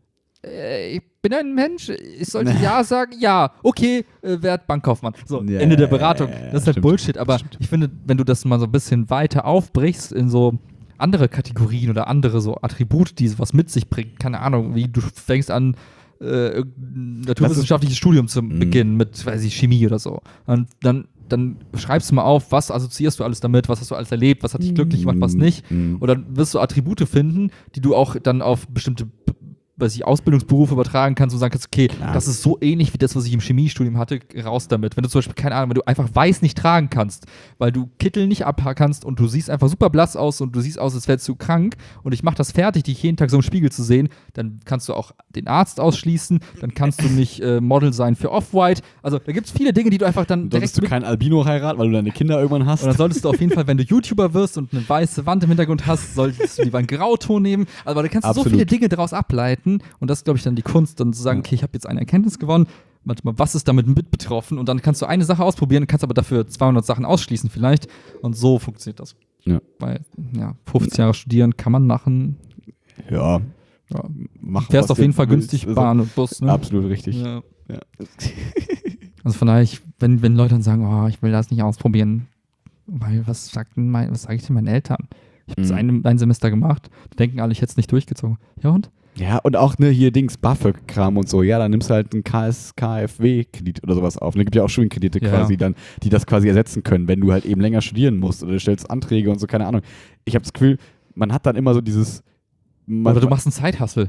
ich bin ein Mensch, ich sollte ja sagen, ja, okay, werd Bankkaufmann. So, Ende der Beratung. Das ist halt stimmt, Bullshit, aber ich finde, wenn du das mal so ein bisschen weiter aufbrichst in so andere Kategorien oder andere so Attribute, die sowas mit sich bringen, keine Ahnung, wie du fängst an, naturwissenschaftliches Studium zu beginnen mit, weiß ich, Chemie oder so. Und dann schreibst du mal auf, was assoziierst du alles damit, was hast du alles erlebt, was hat dich glücklich gemacht, was nicht. Und dann wirst du Attribute finden, die du auch dann auf bestimmte Ausbildungsberufe übertragen kannst und sagen kannst, okay, das ist so ähnlich wie das, was ich im Chemiestudium hatte, raus damit. Wenn du zum Beispiel, keine Ahnung, wenn du einfach weiß nicht tragen kannst, weil du Kittel nicht abhaken kannst und du siehst einfach super blass aus und du siehst aus, als wärst du krank und ich mache das fertig, dich jeden Tag so im Spiegel zu sehen, dann kannst du auch den Arzt ausschließen, dann kannst du nicht Model sein für Off-White. Also da gibt es viele Dinge, die du einfach dann direkt... Solltest du kein Albino heiraten, weil du deine Kinder irgendwann hast? Und dann solltest du auf jeden Fall, wenn du YouTuber wirst und eine weiße Wand im Hintergrund hast, solltest du lieber einen Grauton nehmen. Aber da kannst du so viele Dinge daraus ableiten. Und das ist, glaube ich, dann die Kunst, dann zu sagen, okay, ich habe jetzt eine Erkenntnis gewonnen, warte mal, was ist damit mit betroffen? Und dann kannst du eine Sache ausprobieren, kannst aber dafür 200 Sachen ausschließen vielleicht. Und so funktioniert das. Ja. Weil, 15 Jahre studieren kann man machen. Ja. Mach, fährst auf jeden Fall günstig Bahn und Bus. Ne? Absolut richtig. Ja. Also von daher, wenn Leute dann sagen, oh, ich will das nicht ausprobieren, weil was sage ich denn meinen Eltern? Ich habe das ein Semester gemacht, die denken alle, ich hätte es nicht durchgezogen. Ja und? Ja, und auch hier BAföG-Kram und so. Ja, dann nimmst du halt einen KfW-Kredit oder sowas auf. Und es gibt ja auch Studienkredite quasi dann, die das quasi ersetzen können, wenn du halt eben länger studieren musst oder du stellst Anträge und so, keine Ahnung. Ich habe das Gefühl, man hat dann immer so dieses... Oder du machst einen Zeithassel.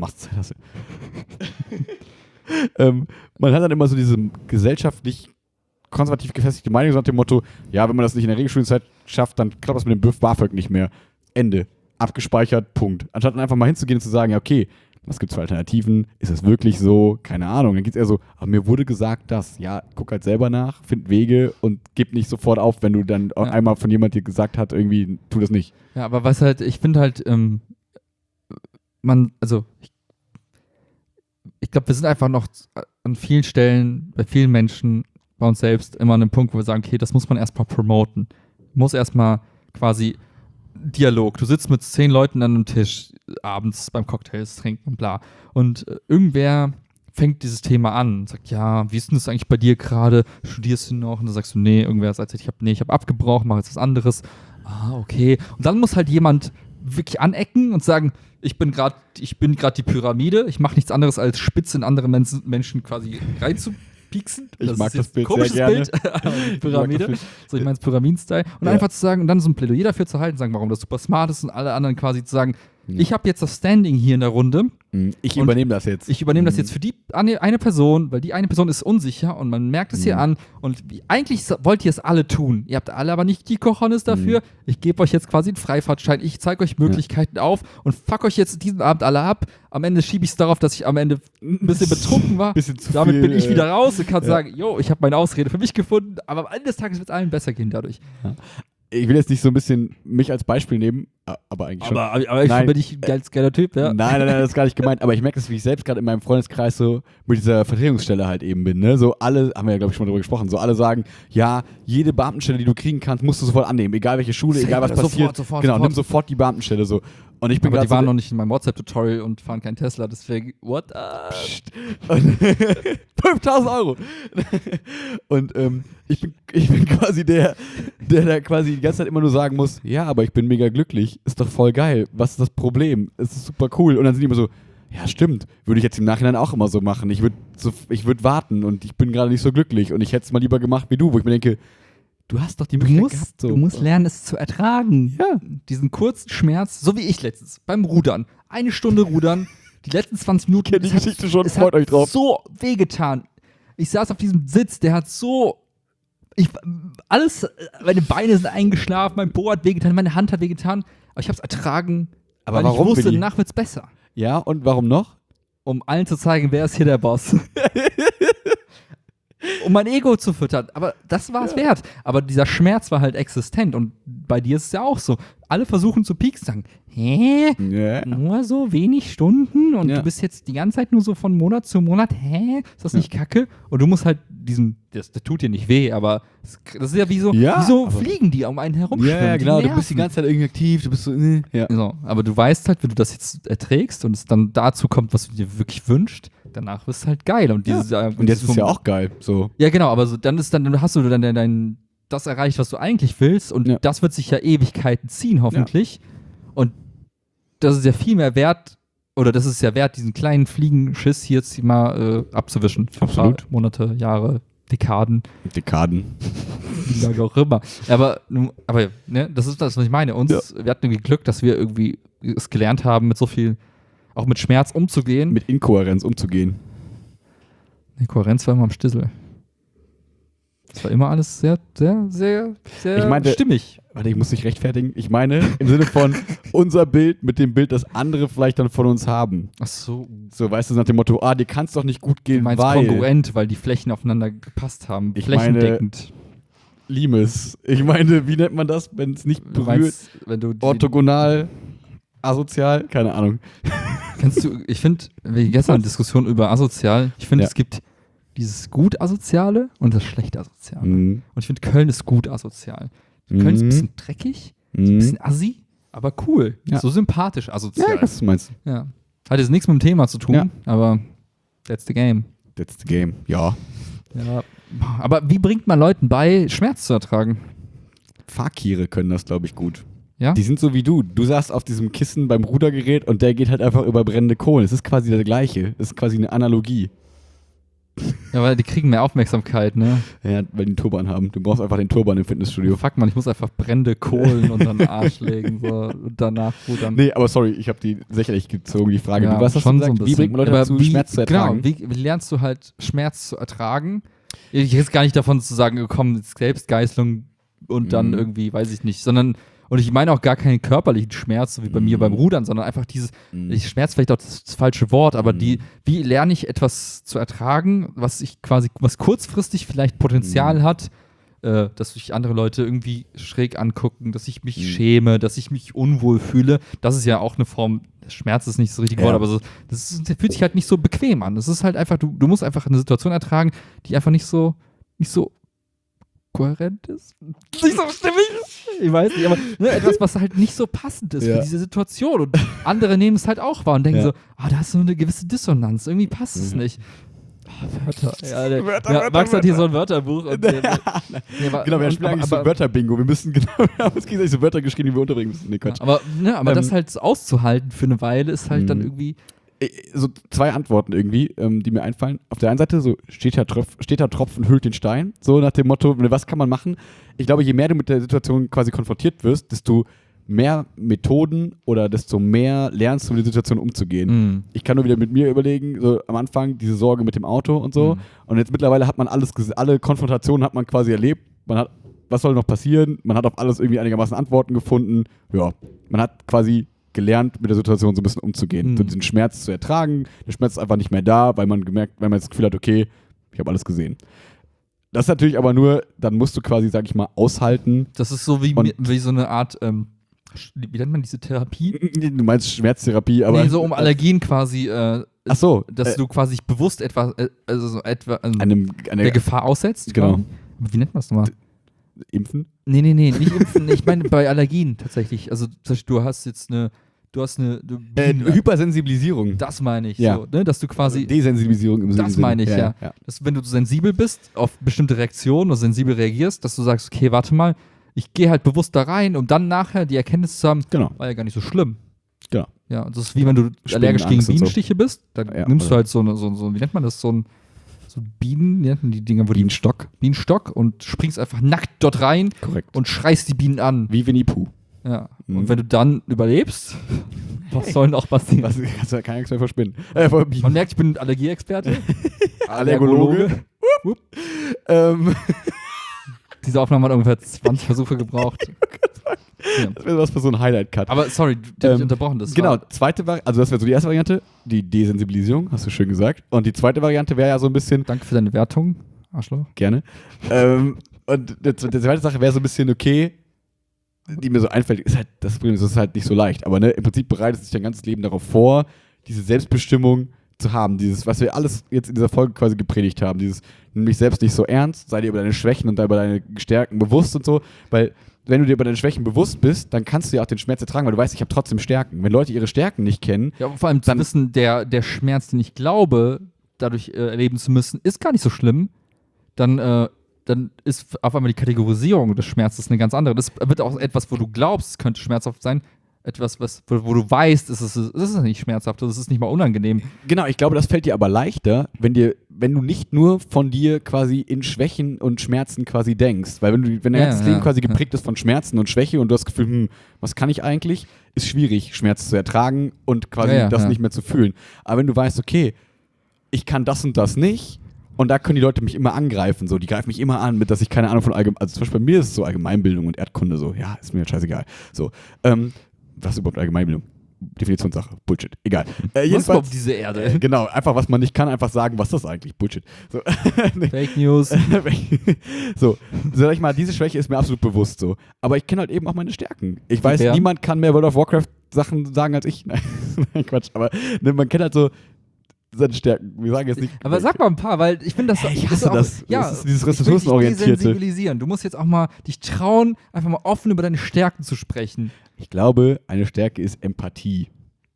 Man hat dann immer so diese gesellschaftlich konservativ gefestigte Meinung so nach dem Motto, ja, wenn man das nicht in der Regelstudienzeit schafft, dann klappt das mit dem BAföG nicht mehr. Ende. Abgespeichert, Punkt. Anstatt dann einfach mal hinzugehen und zu sagen, ja, okay, was gibt's für Alternativen? Ist es wirklich so? Keine Ahnung. Dann geht's eher so, aber mir wurde gesagt, dass, ja, guck halt selber nach, find Wege und gib nicht sofort auf, wenn du dann einmal von jemand dir gesagt hat, irgendwie, tu das nicht. Ja, aber was halt, ich finde halt, ich glaube, wir sind einfach noch an vielen Stellen, bei vielen Menschen, bei uns selbst, immer an einem Punkt, wo wir sagen, okay, das muss man erstmal promoten. Muss erstmal quasi Dialog. Du sitzt mit 10 Leuten an einem Tisch, abends beim Cocktails trinken und bla. Und irgendwer fängt dieses Thema an und sagt, ja, wie ist denn das eigentlich bei dir gerade? Studierst du noch? Und dann sagst du, nee, irgendwer sagt, ich habe abgebrochen, mache jetzt was anderes. Ah, okay. Und dann muss halt jemand wirklich anecken und sagen, ich bin gerade die Pyramide, ich mache nichts anderes als Spitze in andere Menschen quasi reinzupieksen. Ich mag das Bild sehr gerne. Bild. Pyramide. So, ich meine es Pyramiden-Style. Und einfach zu sagen, und dann so ein Plädoyer dafür zu halten, sagen, warum das super smart ist und alle anderen quasi zu sagen, ich habe jetzt das Standing hier in der Runde. Ich übernehme das jetzt. Ich übernehme das jetzt für die eine Person, weil die eine Person ist unsicher und man merkt es hier an. Und eigentlich wollt ihr es alle tun. Ihr habt alle aber nicht die Cojones dafür. Ich gebe euch jetzt quasi einen Freifahrtschein. Ich zeige euch Möglichkeiten auf und fuck euch jetzt diesen Abend alle ab. Am Ende schiebe ich es darauf, dass ich am Ende ein bisschen betrunken war. Damit bin ich wieder raus und kann sagen, yo, ich habe meine Ausrede für mich gefunden. Aber am Ende des Tages wird es allen besser gehen dadurch. Ja. Ich will jetzt nicht so ein bisschen mich als Beispiel nehmen, aber eigentlich schon. Aber ich bin nicht ein geiler Typ, ja. Nein, das ist gar nicht gemeint. Aber ich merke das, wie ich selbst gerade in meinem Freundeskreis so mit dieser Vertretungsstelle halt eben bin. Ne? So alle, haben wir ja glaube ich schon mal drüber gesprochen, so alle sagen, ja, jede Beamtenstelle, die du kriegen kannst, musst du sofort annehmen. Egal welche Schule, egal was passiert. Sofort. Nimm sofort die Beamtenstelle so. Und ich bin aber die waren noch nicht in meinem WhatsApp-Tutorial und fahren keinen Tesla, deswegen, what up? 5.000 Euro. Und ich bin quasi der quasi die ganze Zeit immer nur sagen muss, ja, aber ich bin mega glücklich, ist doch voll geil, was ist das Problem? Es ist super cool. Und dann sind die immer so, ja stimmt, würde ich jetzt im Nachhinein auch immer so machen. Ich würd warten und ich bin gerade nicht so glücklich und ich hätte es mal lieber gemacht wie du, wo ich mir denke, du hast doch die Möglichkeit gehabt. So. Du musst lernen, es zu ertragen. Ja. Diesen kurzen Schmerz, so wie ich letztens, beim Rudern. 1 Stunde Rudern, die letzten 20 Minuten. Ich kenne die Geschichte schon, freut euch drauf. So wehgetan. Ich saß auf diesem Sitz, der hat so... meine Beine sind eingeschlafen, mein Po hat wehgetan, meine Hand hat wehgetan. Aber ich habe es ertragen, aber weil warum, ich wusste, Willi? danach wird es besser. Ja, und warum noch? Um allen zu zeigen, wer ist hier der Boss. Um mein Ego zu füttern. Aber das war es wert. Aber dieser Schmerz war halt existent. Und bei dir ist es ja auch so. Alle versuchen zu pieksen, sagen, hä? Ja. Nur so wenig Stunden und Ja. du bist jetzt die ganze Zeit nur so von Monat zu Monat, hä? Ist das nicht kacke? Und du musst halt das tut dir nicht weh, aber das ist ja wie so, Ja, wie so aber- Fliegen, die um einen herumschwimmen. Ja, die genau, du nerven. bist die ganze Zeit irgendwie aktiv, du bist so, ja. So, aber du weißt halt, wenn du das jetzt erträgst und es dann dazu kommt, was du dir wirklich wünschst, danach wirst du halt geil. Und, dieses, Und jetzt ist ja auch geil, so. Ja, genau, aber so, dann hast du dann dein das erreicht, was du eigentlich willst und Ja. das wird sich ja Ewigkeiten ziehen, hoffentlich. Und das ist ja viel mehr wert, oder das ist ja wert, diesen kleinen Fliegenschiss hier jetzt mal abzuwischen. Für ein paar Absolut. Monate, Jahre, Dekaden, Dekaden. wie lange auch immer. Aber ne, das ist das, was ich meine. Wir hatten irgendwie Glück, dass wir irgendwie es gelernt haben, mit so viel, auch mit Schmerz umzugehen. Mit Inkohärenz umzugehen. Die Kohärenz war immer am Stissel. Das war immer alles sehr, sehr, sehr, sehr Ich meinte- stimmig. Warte, ich muss dich rechtfertigen. Ich meine, im Sinne von unser Bild mit dem Bild, das andere vielleicht dann von uns haben. Ach so, So, weißt du, nach dem Motto, dir kann es doch nicht gut du gehen, meinst weil kongruent, weil die Flächen aufeinander gepasst haben. Ich Flächendeckend. Limes. Ich meine, wie nennt man das, wenn es nicht Du berührt? meinst, wenn du Orthogonal, asozial, keine Ahnung. ich finde, wie gestern eine Diskussion über asozial, ich finde, Ja. es gibt dieses gut asoziale und das schlecht asoziale. Mhm. Und ich finde, Köln ist gut asozial. Köln ist ein bisschen dreckig, ein bisschen assi, aber cool. Ja. So sympathisch Ja, asozial. ich weiß, was du meinst. Ja. Hat jetzt nichts mit dem Thema zu tun, Ja. aber that's the game. That's the game. Ja. Ja. Aber wie bringt man Leuten bei, Schmerz zu ertragen? Fakire können das, glaube ich, gut. Ja? Die sind so wie du. Du saßt auf diesem Kissen beim Rudergerät und der geht halt einfach über brennende Kohlen. Es ist quasi das Gleiche. Es ist quasi eine Analogie. Ja, weil die kriegen mehr Aufmerksamkeit, ne? Ja, weil die einen Turban haben. Du brauchst einfach den Turban im Fitnessstudio. Fuck man, ich muss einfach brennende Kohlen unter den Arsch legen so, und danach rudern. Nee, aber sorry, ich habe die sicherlich gezogen, die Frage. Ja, Du, was hast schon du so ein gesagt? Wie bisschen. bringt man Leute Aber dazu, Schmerz zu ertragen? Genau, wie lernst du halt Schmerz zu ertragen? Ich jetzt gar nicht davon zu sagen, komm, Selbstgeißelung und dann irgendwie, weiß ich nicht, sondern, und ich meine auch gar keinen körperlichen Schmerz, so wie bei mir beim Rudern, sondern einfach dieses, Schmerz vielleicht auch das falsche Wort, aber wie lerne ich etwas zu ertragen, was kurzfristig vielleicht Potenzial hat, dass sich andere Leute irgendwie schräg angucken, dass ich mich schäme, dass ich mich unwohl fühle. Das ist ja auch eine Form, Schmerz ist nicht das richtige Wort, aber so, fühlt sich halt nicht so bequem an. Das ist halt einfach, du musst einfach eine Situation ertragen, die einfach nicht so kohärent ist. Nicht so stimmig ist. Ich weiß nicht, aber etwas, was halt nicht so passend ist für diese Situation. Und andere nehmen es halt auch wahr und denken so, da ist so eine gewisse Dissonanz, irgendwie passt es nicht. Wörter. Ja, Max hat hier so ein Wörterbuch. Und Genau, wir spielen eigentlich so Wörter-Bingo. Wir haben uns gegenseitig so Wörter geschrieben, die wir unterbringen müssen. Nee, Quatsch. Aber das halt so auszuhalten für eine Weile ist halt dann irgendwie. So zwei Antworten irgendwie, die mir einfallen. Auf der einen Seite so, steter Tropfen hüllt den Stein. So nach dem Motto, was kann man machen? Ich glaube, je mehr du mit der Situation quasi konfrontiert wirst, desto mehr Methoden oder desto mehr lernst du, mit der Situation umzugehen. Ich kann nur wieder mit mir überlegen, so am Anfang diese Sorge mit dem Auto und so. Und jetzt mittlerweile hat man alle Konfrontationen hat man quasi erlebt. Man hat, was soll noch passieren? Man hat auf alles irgendwie einigermaßen Antworten gefunden. Ja, man hat quasi gelernt, mit der Situation so ein bisschen umzugehen. So diesen Schmerz zu ertragen. Der Schmerz ist einfach nicht mehr da, weil man das Gefühl hat, okay, ich habe alles gesehen. Das ist natürlich aber nur, dann musst du quasi, sag ich mal, aushalten. Das ist so wie so eine Art, wie nennt man diese Therapie? Du meinst Schmerztherapie, aber. Nee, so um Allergien quasi, ach so. dass du quasi bewusst der eine Gefahr aussetzt. Genau. Quasi. Wie nennt man das nochmal? Impfen? Nee, nicht impfen. Ich meine bei Allergien tatsächlich. Also du hast jetzt eine Hypersensibilisierung. Das meine ich. Ja. So, ne? Dass du quasi. Desensibilisierung im Sinne. Das meine ich, ja. Dass, wenn du sensibel bist auf bestimmte Reaktionen oder sensibel reagierst, dass du sagst, okay, warte mal, ich gehe halt bewusst da rein, um dann nachher die Erkenntnis zu haben, Genau. war ja gar nicht so schlimm. Genau. Ja, und das ist wie wenn du allergisch gegen Spinnenangst und so. Bienenstiche bist, dann nimmst du halt so, wie nennt man das, so Bienen, wie nennt man die Dinger, wo Bienenstock und springst einfach nackt dort rein. Korrekt. Und schreist die Bienen an. Wie Winnie Pooh. Ja. Und wenn du dann überlebst, was soll noch passieren? Was kannst du keine Angst mehr vor Spinnen. Man merkt, ich bin Allergieexperte. Allergologe. Diese Aufnahme hat ungefähr 20 Versuche gebraucht. Ja. Das wäre was für so ein Highlight-Cut. Aber sorry, du hast unterbrochen. Das genau, zweite Variante, also das wäre so die erste Variante, die Desensibilisierung, hast du schön gesagt. Und die zweite Variante wäre ja so ein bisschen. Danke für deine Wertung, Arschloch. Gerne. Und die zweite Sache wäre so ein bisschen, okay, die mir so einfällt, ist halt, das Problem ist halt nicht so leicht. Aber ne, im Prinzip bereitet sich dein ganzes Leben darauf vor, diese Selbstbestimmung zu haben. Dieses, was wir alles jetzt in dieser Folge quasi gepredigt haben. Dieses, nimm dich selbst nicht so ernst, sei dir über deine Schwächen und über deine Stärken bewusst und so. Weil, wenn du dir über deine Schwächen bewusst bist, dann kannst du ja auch den Schmerz ertragen, weil du weißt, ich habe trotzdem Stärken. Wenn Leute ihre Stärken nicht kennen. Ja, vor allem zu wissen, der Schmerz, den ich glaube, dadurch erleben zu müssen, ist gar nicht so schlimm. Dann ist auf einmal die Kategorisierung des Schmerzes eine ganz andere. Das wird auch etwas, wo du glaubst, es könnte schmerzhaft sein. Etwas, wo du weißt, es ist nicht schmerzhaft, es ist nicht mal unangenehm. Genau, ich glaube, das fällt dir aber leichter, wenn du nicht nur von dir quasi in Schwächen und Schmerzen quasi denkst. Weil wenn dein ganzes Leben quasi geprägt ist von Schmerzen und Schwäche und du hast das Gefühl, was kann ich eigentlich, ist schwierig, Schmerz zu ertragen und quasi das nicht mehr zu fühlen. Aber wenn du weißt, okay, ich kann das und das nicht, und da können die Leute mich immer angreifen, so, die greifen mich immer an, mit dass ich keine Ahnung von also zum Beispiel bei mir ist es so Allgemeinbildung und Erdkunde so, ja, ist mir halt scheißegal. So, was ist überhaupt Allgemeinbildung? Definitionssache, Bullshit, egal. Was ist überhaupt diese Erde? Genau, einfach was man nicht kann, einfach sagen, was ist das eigentlich? Bullshit. So. Fake News. So, sag ich mal, diese Schwäche ist mir absolut bewusst so. Aber ich kenne halt eben auch meine Stärken. Ich weiß, niemand kann mehr World of Warcraft Sachen sagen als ich. Nein, Quatsch, aber ne, man kennt halt so seine Stärken. Wir sagen jetzt nicht. Aber sag mal ein paar, weil ich finde, ich hasse das. Ja, das ist dieses ressourcenorientierte. Sensibilisieren. Du musst jetzt auch mal dich trauen, einfach mal offen über deine Stärken zu sprechen. Ich glaube, eine Stärke ist Empathie.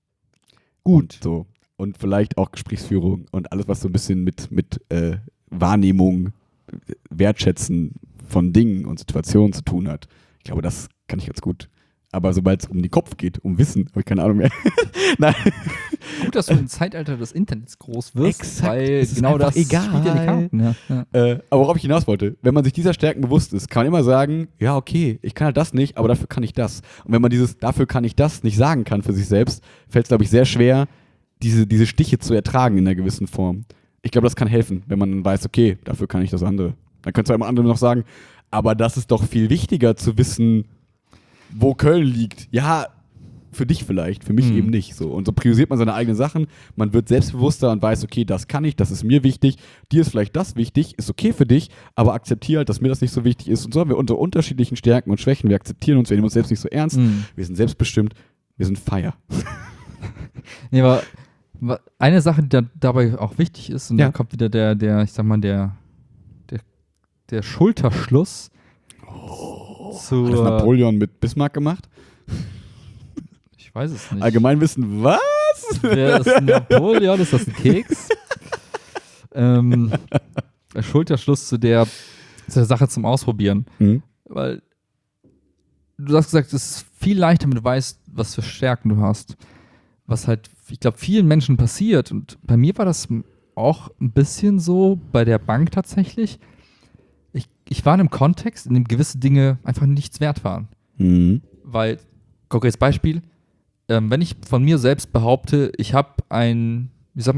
Gut. So. Und vielleicht auch Gesprächsführung und alles, was so ein bisschen mit Wahrnehmung, Wertschätzen von Dingen und Situationen zu tun hat. Ich glaube, das kann ich ganz gut. Aber sobald es um den Kopf geht, um Wissen, habe ich keine Ahnung mehr. Nein. Gut, dass du im Zeitalter des Internets groß wirst, Exakt. weil genau das egal. spielt ja die Karten. Ja. Aber worauf ich hinaus wollte, wenn man sich dieser Stärken bewusst ist, kann man immer sagen, ja okay, ich kann halt das nicht, aber dafür kann ich das. Und wenn man dieses dafür kann ich das nicht sagen kann für sich selbst, fällt es, glaube ich, sehr schwer, diese Stiche zu ertragen in einer gewissen Form. Ich glaube, das kann helfen, wenn man weiß, okay, dafür kann ich das andere. Dann könnte zwar andere noch sagen, aber das ist doch viel wichtiger zu wissen, wo Köln liegt. Ja, für dich vielleicht, für mich eben nicht. So. Und so priorisiert man seine eigenen Sachen, man wird selbstbewusster und weiß, okay, das kann ich, das ist mir wichtig, dir ist vielleicht das wichtig, ist okay für dich, aber akzeptiere halt, dass mir das nicht so wichtig ist. Und so haben wir unsere unterschiedlichen Stärken und Schwächen, wir akzeptieren uns, wir nehmen uns selbst nicht so ernst, wir sind selbstbestimmt, wir sind Feier. Nee, aber eine Sache, die dabei auch wichtig ist, und da kommt wieder der Schulterschluss. Hat das Napoleon mit Bismarck gemacht? Ich weiß es nicht. Allgemeinwissen, was? Wer ist Napoleon? Ist das ein Keks? Der Schulterschluss zu der Sache zum Ausprobieren. Weil du hast gesagt, es ist viel leichter, wenn du weißt, was für Stärken du hast. Was halt, ich glaube, vielen Menschen passiert. Und bei mir war das auch ein bisschen so bei der Bank tatsächlich. Ich war in einem Kontext, in dem gewisse Dinge einfach nichts wert waren. Weil, konkretes Beispiel, wenn ich von mir selbst behaupte, ich habe einen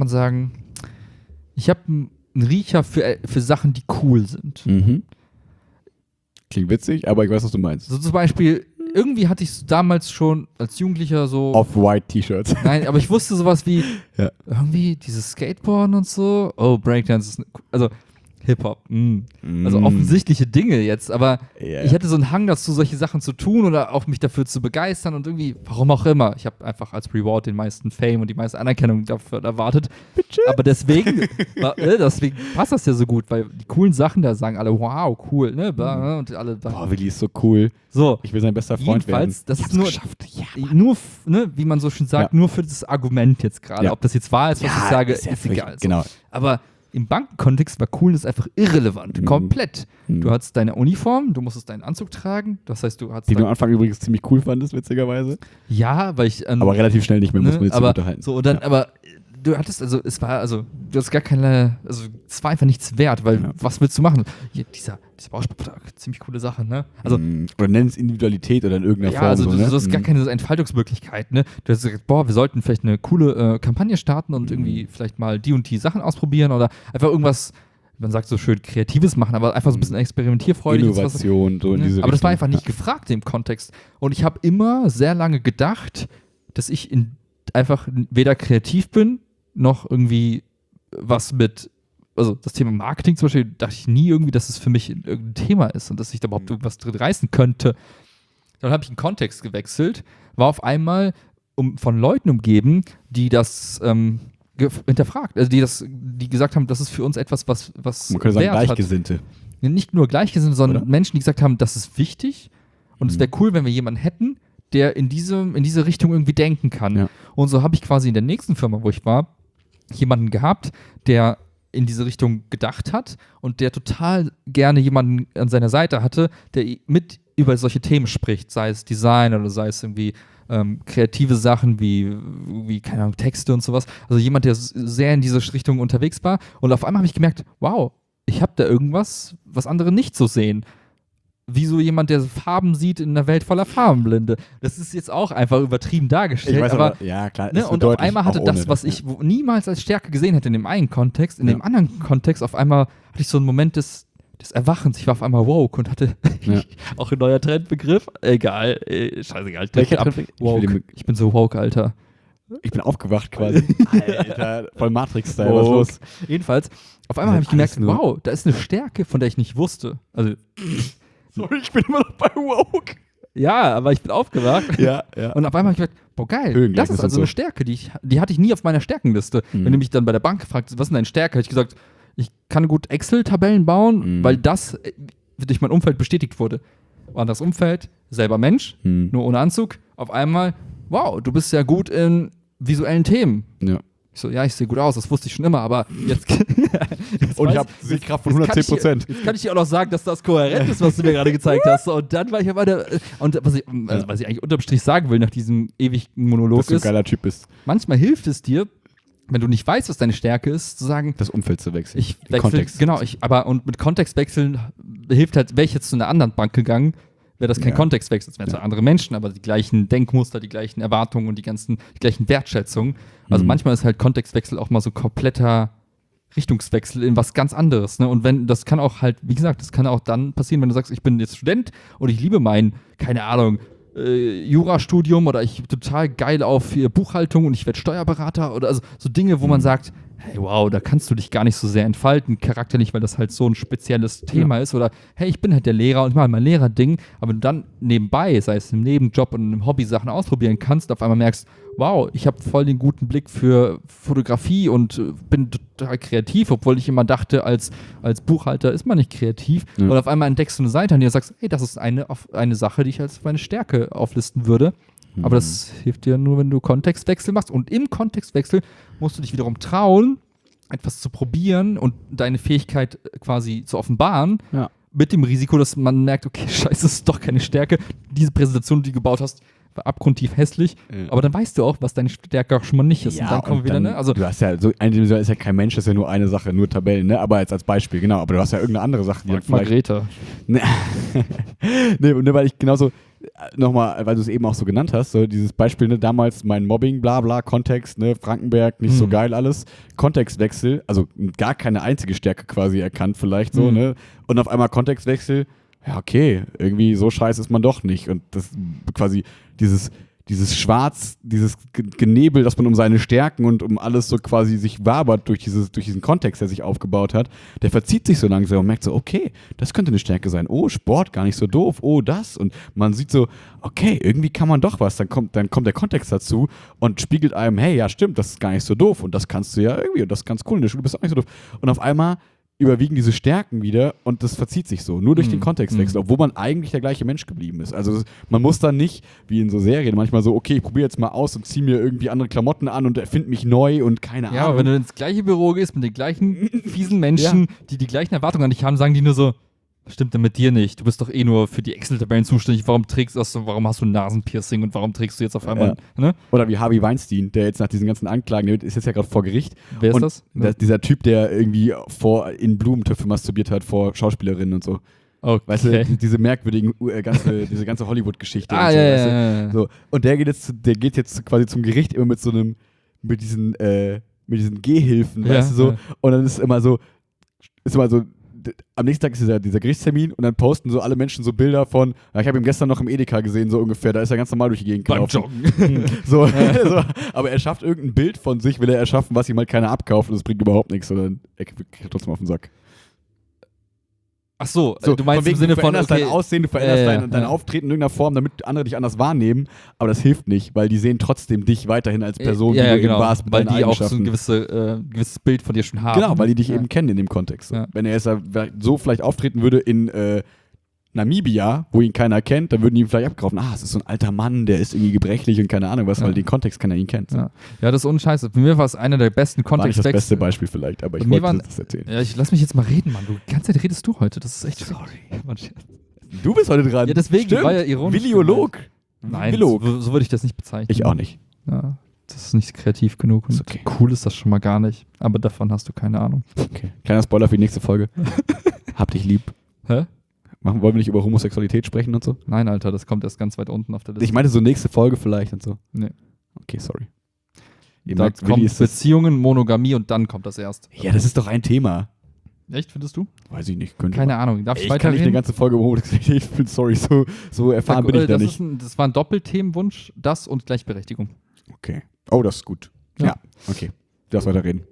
Riecher für Sachen, die cool sind. Klingt witzig, aber ich weiß, was du meinst. So zum Beispiel, irgendwie hatte ich damals schon als Jugendlicher so... Off-White-T-Shirts. Nein, aber ich wusste sowas wie, irgendwie dieses Skateboarden und so. Oh, Breakdance ist... Also... Hip-Hop. Also offensichtliche Dinge jetzt, aber ich hatte so einen Hang dazu, solche Sachen zu tun oder auch mich dafür zu begeistern und irgendwie, warum auch immer. Ich habe einfach als Reward den meisten Fame und die meiste Anerkennung dafür erwartet. Bitte? Aber deswegen passt das ja so gut, weil die coolen Sachen, da sagen alle, wow, cool, ne? Und alle boah, Willi ist so cool. So. Ich will sein bester Freund werden. Das ist nur, ne, wie man so schön sagt, nur für das Argument jetzt gerade. Ob das jetzt wahr ist, was ich sage, ist egal. Genau. So. Aber im Bankenkontext war Coolness einfach irrelevant, komplett. Du hattest deine Uniform, du musstest deinen Anzug tragen, das heißt, du hattest... Die du am Anfang übrigens ziemlich cool fandest, witzigerweise. Ja, weil ich... aber relativ schnell nicht mehr, muss man jetzt unterhalten. So, und dann, aber du hattest, du hast gar keine, es war einfach nichts wert, weil was willst du machen? Hier, dieser Bausparvertrag, ziemlich coole Sache, ne? Also, oder nenn es Individualität oder in irgendeiner Form. Also du hast gar keine Entfaltungsmöglichkeit, ne? Du hast gesagt, wir sollten vielleicht eine coole Kampagne starten und irgendwie vielleicht mal die und die Sachen ausprobieren oder einfach irgendwas, man sagt so schön, Kreatives machen, aber einfach so ein bisschen experimentierfreudig. Innovation, so in diese Richtung. Aber das war einfach nicht gefragt im Kontext. Und ich habe immer sehr lange gedacht, dass ich einfach weder kreativ bin, noch irgendwie was mit, also das Thema Marketing zum Beispiel, dachte ich nie irgendwie, dass es für mich irgendein Thema ist und dass ich da überhaupt irgendwas drin reißen könnte. Dann habe ich einen Kontext gewechselt, war auf einmal von Leuten umgeben, die das hinterfragt, also die gesagt haben, das ist für uns etwas, was Man könnte sagen, Wert Gleichgesinnte. hat. Nicht nur Gleichgesinnte, sondern Oder? Menschen, die gesagt haben, das ist wichtig und es wäre cool, wenn wir jemanden hätten, der in diese Richtung irgendwie denken kann. Ja. Und so habe ich quasi in der nächsten Firma, wo ich war, jemanden gehabt, der in diese Richtung gedacht hat und der total gerne jemanden an seiner Seite hatte, der mit über solche Themen spricht, sei es Design oder sei es irgendwie kreative Sachen wie, keine Ahnung, Texte und sowas. Also jemand, der sehr in diese Richtung unterwegs war. Und auf einmal habe ich gemerkt, wow, ich habe da irgendwas, was andere nicht so sehen. Wie so jemand, der Farben sieht in einer Welt voller Farbenblinde. Das ist jetzt auch einfach übertrieben dargestellt. Ich weiß aber ja, klar. ne, und auf einmal hatte das, was ich niemals als Stärke gesehen hätte in dem einen Kontext, in dem anderen Kontext, auf einmal hatte ich so einen Moment des Erwachens. Ich war auf einmal woke und hatte auch ein neuer Trendbegriff. Egal, scheißegal. Welcher Trendbegriff? Woke. Ich bin so woke, Alter. Ich bin aufgewacht quasi. Alter, voll Matrix-Style, was los? Jedenfalls, auf einmal habe ich gemerkt, wow, da ist eine Stärke, von der ich nicht wusste. Also, sorry, ich bin immer noch bei woke. ja, aber ich bin aufgewacht. Ja. Und auf einmal habe ich gedacht, boah, geil, das ist also eine Stärke, die hatte ich nie auf meiner Stärkenliste. Wenn du mich dann bei der Bank gefragt hast, was ist denn deine Stärke, hätte ich gesagt, ich kann gut Excel-Tabellen bauen, weil das durch mein Umfeld bestätigt wurde. Anderes Umfeld, selber Mensch, nur ohne Anzug. Auf einmal, wow, du bist ja gut in visuellen Themen. Ja. Ich so, ja, ich sehe gut aus, das wusste ich schon immer, aber jetzt und ich habe Sehkraft von 110%. Jetzt kann ich dir auch noch sagen, dass das kohärent ist, was du mir gerade gezeigt hast. Und dann war ich aber und was ich eigentlich unterm Strich sagen will nach diesem ewigen Monolog dass du ein geiler Typ bist. Manchmal hilft es dir, wenn du nicht weißt, was deine Stärke ist, zu sagen, das Umfeld zu wechseln. Ich wechsle, genau, und mit Kontextwechseln hilft halt, wäre ich jetzt zu einer anderen Bank gegangen, wäre das kein Kontextwechsel, das wären zwar andere Menschen, aber die gleichen Denkmuster, die gleichen Erwartungen und die gleichen Wertschätzungen. Also manchmal ist halt Kontextwechsel auch mal so kompletter Richtungswechsel in was ganz anderes. Ne? Und das kann auch halt, wie gesagt, das kann auch dann passieren, wenn du sagst, ich bin jetzt Student und ich liebe mein, keine Ahnung, Jurastudium oder ich bin total geil auf Buchhaltung und ich werde Steuerberater oder also so Dinge, wo man sagt, hey, wow, da kannst du dich gar nicht so sehr entfalten, charakterlich, weil das halt so ein spezielles Thema ist. Oder hey, ich bin halt der Lehrer und ich mache mein Lehrerding, aber wenn du dann nebenbei, sei es im Nebenjob und im Hobby Sachen ausprobieren kannst, auf einmal merkst, wow, ich habe voll den guten Blick für Fotografie und bin total kreativ, obwohl ich immer dachte, als Buchhalter ist man nicht kreativ. Und auf einmal entdeckst du eine Seite, an der du sagst, hey, das ist eine Sache, die ich als meine Stärke auflisten würde. Aber das hilft dir nur, wenn du Kontextwechsel machst. Und im Kontextwechsel musst du dich wiederum trauen, etwas zu probieren und deine Fähigkeit quasi zu offenbaren. Ja. Mit dem Risiko, dass man merkt, okay, scheiße, das ist doch keine Stärke. Diese Präsentation, die du gebaut hast, war abgrundtief hässlich. Aber dann weißt du auch, was deine Stärke auch schon mal nicht ist. Ja, und dann kommen wir wieder, ne? Also, du hast ja so, eine Dimension ist ja kein Mensch, das ist ja nur eine Sache, nur Tabellen, ne? Aber jetzt als Beispiel, genau. Aber du hast ja irgendeine andere Sache, die Margareta. Nee, weil ich genauso, nochmal, weil du es eben auch so genannt hast, so dieses Beispiel, ne, damals mein Mobbing, bla bla, Kontext, ne, Frankenberg, nicht so geil alles, Kontextwechsel, also gar keine einzige Stärke quasi erkannt vielleicht so, ne, und auf einmal Kontextwechsel, ja okay, irgendwie so scheiße ist man doch nicht und das quasi dieses Schwarz, dieses Genebel, das man um seine Stärken und um alles so quasi sich wabert durch diesen Kontext, der sich aufgebaut hat, der verzieht sich so langsam und merkt so, okay, das könnte eine Stärke sein. Oh, Sport, gar nicht so doof. Oh, das. Und man sieht so, okay, irgendwie kann man doch was. Dann kommt der Kontext dazu und spiegelt einem, hey, ja stimmt, das ist gar nicht so doof und das kannst du ja irgendwie und das ist ganz cool. In der Schule bist du auch nicht so doof. Und auf einmal überwiegen diese Stärken wieder und das verzieht sich so, nur durch den Kontextwechsel, obwohl man eigentlich der gleiche Mensch geblieben ist. Also man muss dann nicht, wie in so Serien, manchmal so, okay, ich probiere jetzt mal aus und ziehe mir irgendwie andere Klamotten an und erfinde mich neu und keine Ahnung. Ja, aber wenn du ins gleiche Büro gehst mit den gleichen fiesen Menschen, die gleichen Erwartungen an dich haben, sagen die nur so, was stimmt denn mit dir nicht? Du bist doch eh nur für die Excel-Tabellen zuständig. Warum hast du ein Nasenpiercing und warum trägst du jetzt auf einmal, ne? Oder wie Harvey Weinstein, der jetzt nach diesen ganzen Anklagen, der ist jetzt ja gerade vor Gericht. Wer ist das? Dieser Typ, der irgendwie in Blumentöpfe masturbiert hat vor Schauspielerinnen und so. Okay. Weißt du, diese merkwürdigen, diese ganze Hollywood-Geschichte. Ah, und so, ja, weißt du? ja. So. Und der geht jetzt quasi zum Gericht immer mit diesen Gehhilfen, weißt du so. Ja. Und dann ist immer so, am nächsten Tag ist dieser Gerichtstermin und dann posten so alle Menschen so Bilder von, ich habe ihn gestern noch im Edeka gesehen, so ungefähr, da ist er ganz normal durch die Gegend gelaufen. so, aber er schafft irgendein Bild von sich, will er erschaffen, was ihm halt keiner abkauft und das bringt überhaupt nichts, sondern er kriegt trotzdem auf den Sack. Ach so, So, du meinst wegen, im Sinne du von, veränderst dein Aussehen, du veränderst dein Auftreten in irgendeiner Form, damit andere dich anders wahrnehmen, aber das hilft nicht, weil die sehen trotzdem dich weiterhin als Person, ja, die du genau, eben warst, mit weil deinen die auch so ein Eigenschaften. gewisses Bild von dir schon haben. Genau, weil die dich eben kennen in dem Kontext. So. Ja. Wenn er jetzt so vielleicht auftreten würde in Namibia, wo ihn keiner kennt, dann würden die ihn vielleicht abkaufen. Es ist so ein alter Mann, der ist irgendwie gebrechlich und keine Ahnung was, weil den Kontext keiner ihn kennt. So. Ja, das ist ohne Scheiße. Für mich war es einer der besten War nicht das Kontextwechsel. beste Beispiel vielleicht, aber ich Bei mir wollte das erzählen. Ja, lass mich jetzt mal reden, Mann. Die ganze Zeit redest du heute. Das ist echt sorry. Du bist heute dran. Ja, deswegen Stimmt. war ja ironisch. Williolog. Nein, Villog. so würde ich das nicht bezeichnen. Ich auch nicht. Ja, das ist nicht kreativ genug und Ist okay. cool ist das schon mal gar nicht. Aber davon hast du keine Ahnung. Okay. Kleiner Spoiler für die nächste Folge. Hab dich lieb. Hä? Wollen wir nicht über Homosexualität sprechen und so? Nein, Alter, das kommt erst ganz weit unten auf der Liste. Ich meinte so nächste Folge vielleicht und so. Nee. Okay, sorry. Ihr Da merkt, Willi kommt ist das. Beziehungen, Monogamie und dann kommt das erst. Ja, das ist doch ein Thema. Echt, findest du? Weiß ich nicht. Könnte Keine Ahnung. Darf ich Ich kann nicht weiterreden? eine ganze Folge über Homosexualität fühlen. Sorry, so erfahren bin ich da nicht. Das war ein Doppelthemenwunsch, das und Gleichberechtigung. Okay. Oh, das ist gut. Ja. Ja, okay. Du darfst weiterreden.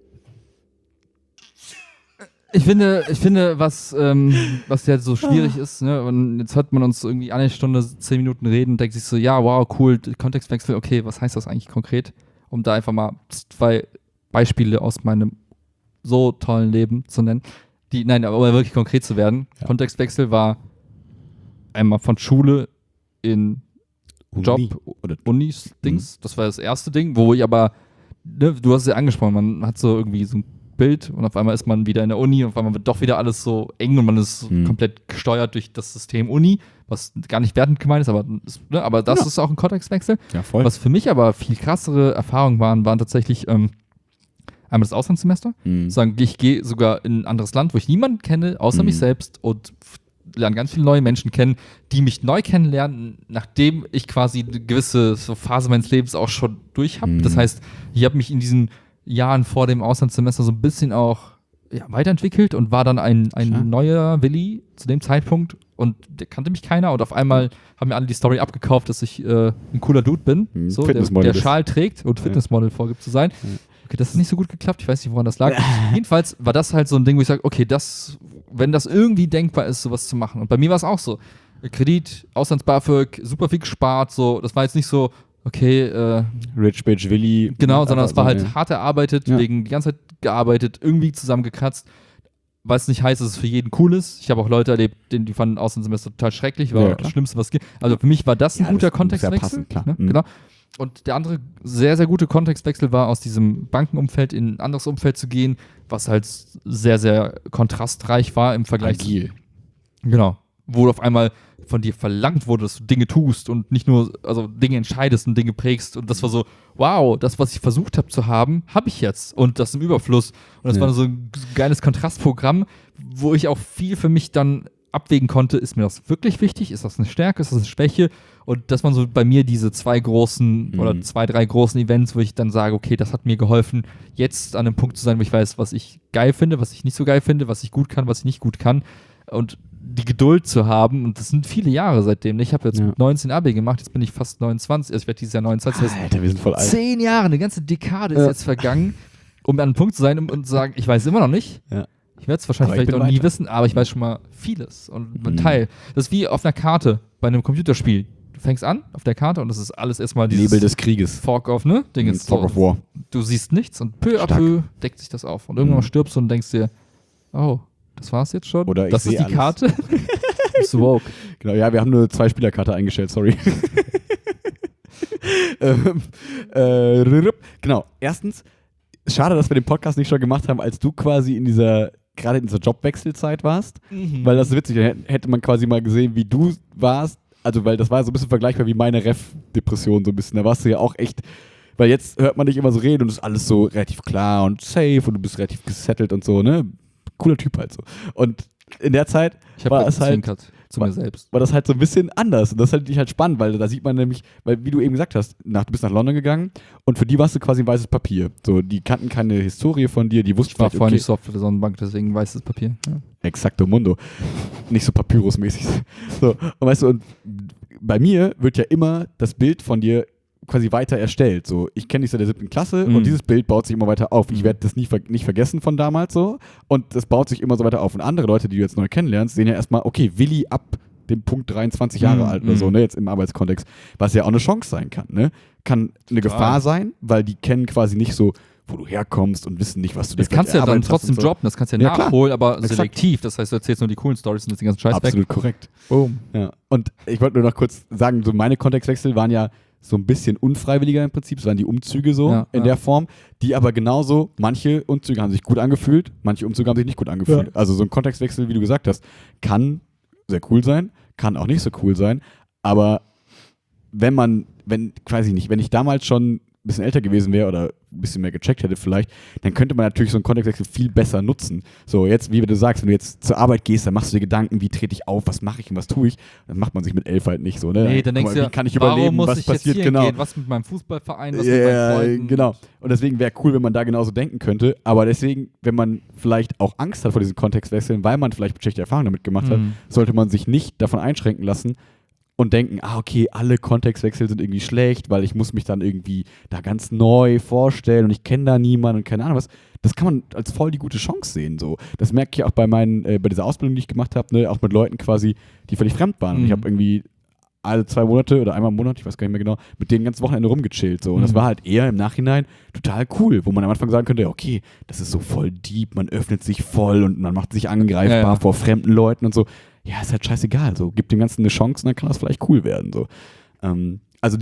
Ich finde, was ja so schwierig ist, ne, und jetzt hört man uns irgendwie eine Stunde, 10 Minuten reden und denkt sich so, ja, wow, cool, Kontextwechsel, okay, was heißt das eigentlich konkret? Um da einfach mal 2 Beispiele aus meinem so tollen Leben zu nennen, aber wirklich konkret zu werden. Ja. Kontextwechsel war einmal von Schule in Job, Unis-Dings, das war das erste Ding, wo ich aber, ne, du hast es ja angesprochen, man hat so irgendwie so ein Bild und auf einmal ist man wieder in der Uni und auf einmal wird doch wieder alles so eng und man ist komplett gesteuert durch das System Uni, was gar nicht wertend gemeint ist, aber das ist auch ein Kontextwechsel. Ja, voll. Was für mich aber viel krassere Erfahrungen waren tatsächlich einmal das Auslandssemester. Sagen, ich gehe sogar in ein anderes Land, wo ich niemanden kenne, außer mich selbst und lerne ganz viele neue Menschen kennen, die mich neu kennenlernen, nachdem ich quasi eine gewisse so Phase meines Lebens auch schon durch habe. Das heißt, ich habe mich in diesen Jahren vor dem Auslandssemester so ein bisschen auch weiterentwickelt und war dann ein neuer Willi zu dem Zeitpunkt und der kannte mich keiner und auf einmal haben mir alle die Story abgekauft, dass ich ein cooler Dude bin, so, der Schal trägt und Fitnessmodel vorgibt zu sein. Okay, das ist nicht so gut geklappt, ich weiß nicht, woran das lag. Jedenfalls war das halt so ein Ding, wo ich sage, okay, wenn das irgendwie denkbar ist, sowas zu machen. Und bei mir war es auch so. Kredit, Auslands-BAföG, super viel gespart, so, das war jetzt nicht so, okay, Rich Bitch Willi. Genau, sondern es war halt hart erarbeitet, die ganze Zeit gearbeitet, irgendwie zusammengekratzt, weil es nicht heißt, dass es für jeden cool ist. Ich habe auch Leute erlebt, die fanden Auslandssemester total schrecklich, war das Schlimmste, was es gibt. Also für mich war das ein guter Kontextwechsel. Klar. Ne? Genau. Und der andere sehr, sehr gute Kontextwechsel war, aus diesem Bankenumfeld in ein anderes Umfeld zu gehen, was halt sehr, sehr kontrastreich war im Vergleich Agil. Genau. Wo auf einmal von dir verlangt wurde, dass du Dinge tust und nicht nur, also Dinge entscheidest und Dinge prägst. Und das war so, wow, das, was ich versucht habe zu haben, habe ich jetzt. Und das im Überfluss. Und das war so ein geiles Kontrastprogramm, wo ich auch viel für mich dann abwägen konnte, ist mir das wirklich wichtig? Ist das eine Stärke? Ist das eine Schwäche? Und das waren so bei mir diese 2 großen oder 2, 3 großen Events, wo ich dann sage, okay, das hat mir geholfen, jetzt an einem Punkt zu sein, wo ich weiß, was ich geil finde, was ich nicht so geil finde, was ich gut kann, was ich nicht gut kann. Und die Geduld zu haben, und das sind viele Jahre seitdem. Ich habe jetzt mit 19 Abi gemacht, jetzt bin ich fast 29, also ich werde dieses Jahr 29. Das heißt, Alter, wir sind voll alt. 10 Jahre, eine ganze Dekade ist jetzt vergangen, um an einem Punkt zu sein und zu sagen, ich weiß immer noch nicht. Ja. Ich werde es wahrscheinlich vielleicht auch nie wissen, aber ich weiß schon mal vieles und ein Teil. Das ist wie auf einer Karte bei einem Computerspiel. Du fängst an auf der Karte und das ist alles erstmal dieses Nebel des Krieges. Fork of, ne? Ding ist Fork of War. Du siehst nichts und peu à peu deckt sich das auf. Und irgendwann stirbst du und denkst dir, oh, das war's jetzt schon? Oder das ist die Karte? Bist du woke. Genau, ja, wir haben eine 2-Spieler-Karte eingestellt, sorry. Genau, erstens, schade, dass wir den Podcast nicht schon gemacht haben, als du quasi gerade in dieser Jobwechselzeit warst, weil das ist witzig, dann hätte man quasi mal gesehen, wie du warst, also weil das war so ein bisschen vergleichbar wie meine Ref-Depression so ein bisschen, da warst du ja auch echt, weil jetzt hört man dich immer so reden und es ist alles so relativ klar und safe und du bist relativ gesettelt und so, ne, cooler Typ halt so. Und in der Zeit war es halt zu mir selbst. War das halt so ein bisschen anders. Und das ist halt spannend, weil da sieht man nämlich, weil wie du eben gesagt hast, du bist nach London gegangen und für die warst du quasi ein weißes Papier. So, die kannten keine Historie von dir, die wussten ich war vorher nicht so oft für die Sonnenbank, deswegen weißes Papier. Ja. Exacto mundo. Nicht so Papyrus-mäßig. So, und weißt du, und bei mir wird ja immer das Bild von dir quasi weiter erstellt. So, ich kenne dich seit der 7. Klasse und dieses Bild baut sich immer weiter auf. Ich werde das nicht vergessen von damals so und das baut sich immer so weiter auf. Und andere Leute, die du jetzt neu kennenlernst, sehen ja erstmal, okay, Willi ab dem Punkt 23 Jahre alt oder so, ne, jetzt im Arbeitskontext, was ja auch eine Chance sein kann, ne? Kann eine Gefahr sein, weil die kennen quasi nicht so, wo du herkommst und wissen nicht, was du das kannst du ja dann trotzdem droppen, das kannst du ja nachholen, aber exakt. Selektiv. Das heißt, du erzählst nur die coolen Storys und den ganzen Scheiß Absolut weg. Korrekt. Boom. Ja. Und ich wollte nur noch kurz sagen, so meine Kontextwechsel waren ja so ein bisschen unfreiwilliger im Prinzip. Es waren die Umzüge so in der Form, die aber genauso, manche Umzüge haben sich gut angefühlt, manche Umzüge haben sich nicht gut angefühlt. Ja. Also so ein Kontextwechsel, wie du gesagt hast, kann sehr cool sein, kann auch nicht so cool sein, aber wenn ich damals schon ein bisschen älter gewesen wäre oder ein bisschen mehr gecheckt hätte vielleicht, dann könnte man natürlich so einen Kontextwechsel viel besser nutzen. So jetzt, wie du sagst, wenn du jetzt zur Arbeit gehst, dann machst du dir Gedanken, wie trete ich auf, was mache ich und was tue ich. Das macht man sich mit 11 halt nicht so. Ne? Nee, dann denkst du, wie kann ich überleben, muss was ich passiert, jetzt genau. Gehen? Was mit meinem Fußballverein, was mit meinen Freunden. Genau. Und deswegen wäre cool, wenn man da genauso denken könnte. Aber deswegen, wenn man vielleicht auch Angst hat vor diesen Kontextwechseln, weil man vielleicht schlechte Erfahrungen damit gemacht hat, sollte man sich nicht davon einschränken lassen, und denken, okay, alle Kontextwechsel sind irgendwie schlecht, weil ich muss mich dann irgendwie da ganz neu vorstellen und ich kenne da niemanden und keine Ahnung was. Das kann man als voll die gute Chance sehen. So. Das merke ich auch bei dieser Ausbildung, die ich gemacht habe, ne, auch mit Leuten quasi, die völlig fremd waren. Und ich habe irgendwie alle 2 Monate oder einmal im Monat, ich weiß gar nicht mehr genau, mit denen ganzes Wochenende rumgechillt. So. Und das war halt eher im Nachhinein total cool, wo man am Anfang sagen könnte, okay, das ist so voll deep, man öffnet sich voll und man macht sich angreifbar vor fremden Leuten und so. Ja, ist halt scheißegal. So, gib dem Ganzen eine Chance und dann kann das vielleicht cool werden. So. Also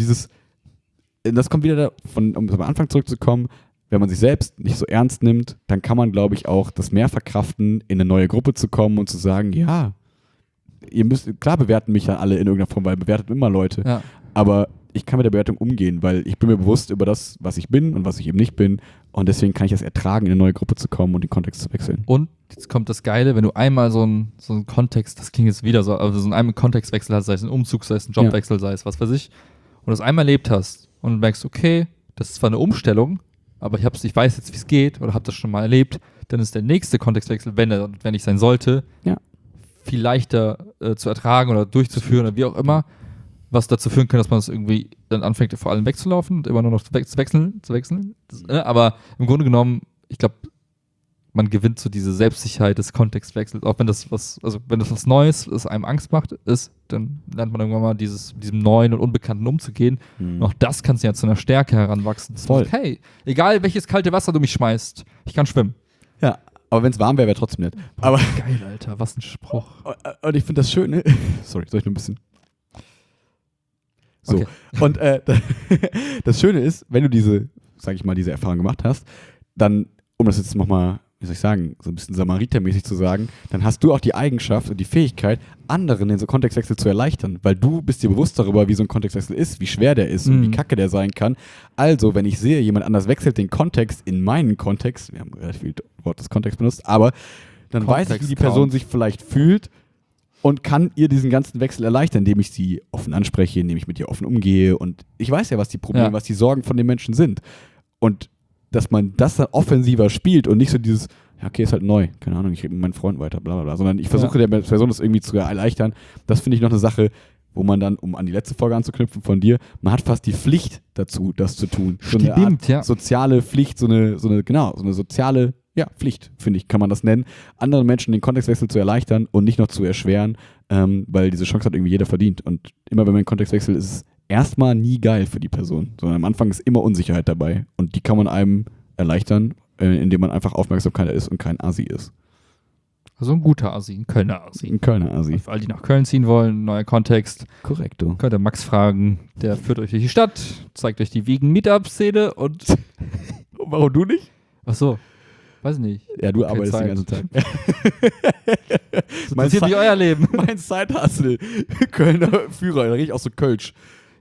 das kommt wieder davon, um am Anfang zurückzukommen, wenn man sich selbst nicht so ernst nimmt, dann kann man, glaube ich, auch das mehr verkraften, in eine neue Gruppe zu kommen und zu sagen, ja, klar bewerten mich ja alle in irgendeiner Form, weil bewertet immer Leute, aber ich kann mit der Bewertung umgehen, weil ich bin mir bewusst über das, was ich bin und was ich eben nicht bin und deswegen kann ich das ertragen, in eine neue Gruppe zu kommen und den Kontext zu wechseln. Und jetzt kommt das Geile, wenn du einmal so einen Kontext, das klingt jetzt wieder so, also so einen Kontextwechsel hast, sei es ein Umzug, sei es ein Jobwechsel, sei es was weiß ich, und das einmal erlebt hast und merkst, okay, das ist zwar eine Umstellung, aber ich weiß jetzt, wie es geht oder habe das schon mal erlebt, dann ist der nächste Kontextwechsel, wenn ich sein sollte, viel leichter zu ertragen oder durchzuführen oder wie auch immer, was dazu führen kann, dass man es irgendwie dann anfängt, vor allem wegzulaufen und immer nur noch zu wechseln. Aber im Grunde genommen, ich glaube, man gewinnt so diese Selbstsicherheit des Kontextwechsels, auch wenn das was Neues ist, einem Angst macht, dann lernt man irgendwann mal diesem Neuen und Unbekannten umzugehen. Und auch das kannst du ja zu einer Stärke heranwachsen. Voll. Hey, egal welches kalte Wasser du mich schmeißt, ich kann schwimmen. Ja, aber wenn es warm wäre trotzdem nicht. Aber geil, Alter, was ein Spruch. Und ich finde das Schöne, sorry, soll ich nur ein bisschen... So, okay. Und das Schöne ist, wenn du diese Erfahrung gemacht hast, dann, um das jetzt nochmal, wie soll ich sagen, so ein bisschen samaritermäßig zu sagen, dann hast du auch die Eigenschaft und die Fähigkeit, anderen den so Kontextwechsel zu erleichtern, weil du bist dir bewusst darüber, wie so ein Kontextwechsel ist, wie schwer der ist und wie kacke der sein kann. Also, wenn ich sehe, jemand anders wechselt den Kontext in meinen Kontext, wir haben relativ viel Wort des Kontext benutzt, aber dann weiß ich, wie die Person sich vielleicht fühlt und kann ihr diesen ganzen Wechsel erleichtern, indem ich sie offen anspreche, indem ich mit ihr offen umgehe und ich weiß ja, was die Probleme, was die Sorgen von den Menschen sind. Und dass man das dann offensiver spielt und nicht so dieses, ja, okay, ist halt neu, keine Ahnung, ich rede mit meinen Freunden weiter, bla bla bla, sondern ich versuche der Person das irgendwie zu erleichtern. Das finde ich noch eine Sache, wo man dann, um an die letzte Folge anzuknüpfen von dir, man hat fast die Pflicht dazu, das zu tun. So eine Art soziale Pflicht, so eine soziale Pflicht, finde ich, kann man das nennen, anderen Menschen den Kontextwechsel zu erleichtern und nicht noch zu erschweren, weil diese Chance hat irgendwie jeder verdient. Und immer wenn man den Kontext wechselt, ist es erstmal nie geil für die Person, sondern am Anfang ist immer Unsicherheit dabei und die kann man einem erleichtern, indem man einfach Aufmerksamkeit ist und kein Asi ist. Also ein guter Asi, ein Kölner Asi. Ein Kölner Asi. Und für alle, die nach Köln ziehen wollen, neuer Kontext. Korrekto. Könnt ihr Max fragen, der führt euch durch die Stadt, zeigt euch die Vegan-Meetup-Szene und... Warum du nicht? Ach so. Weiß nicht. Ja, du arbeitest den ganzen Tag. Das interessiert nicht euer Leben. Mein Side-Hustle. Kölner Führer, da rede ich auch so Kölsch.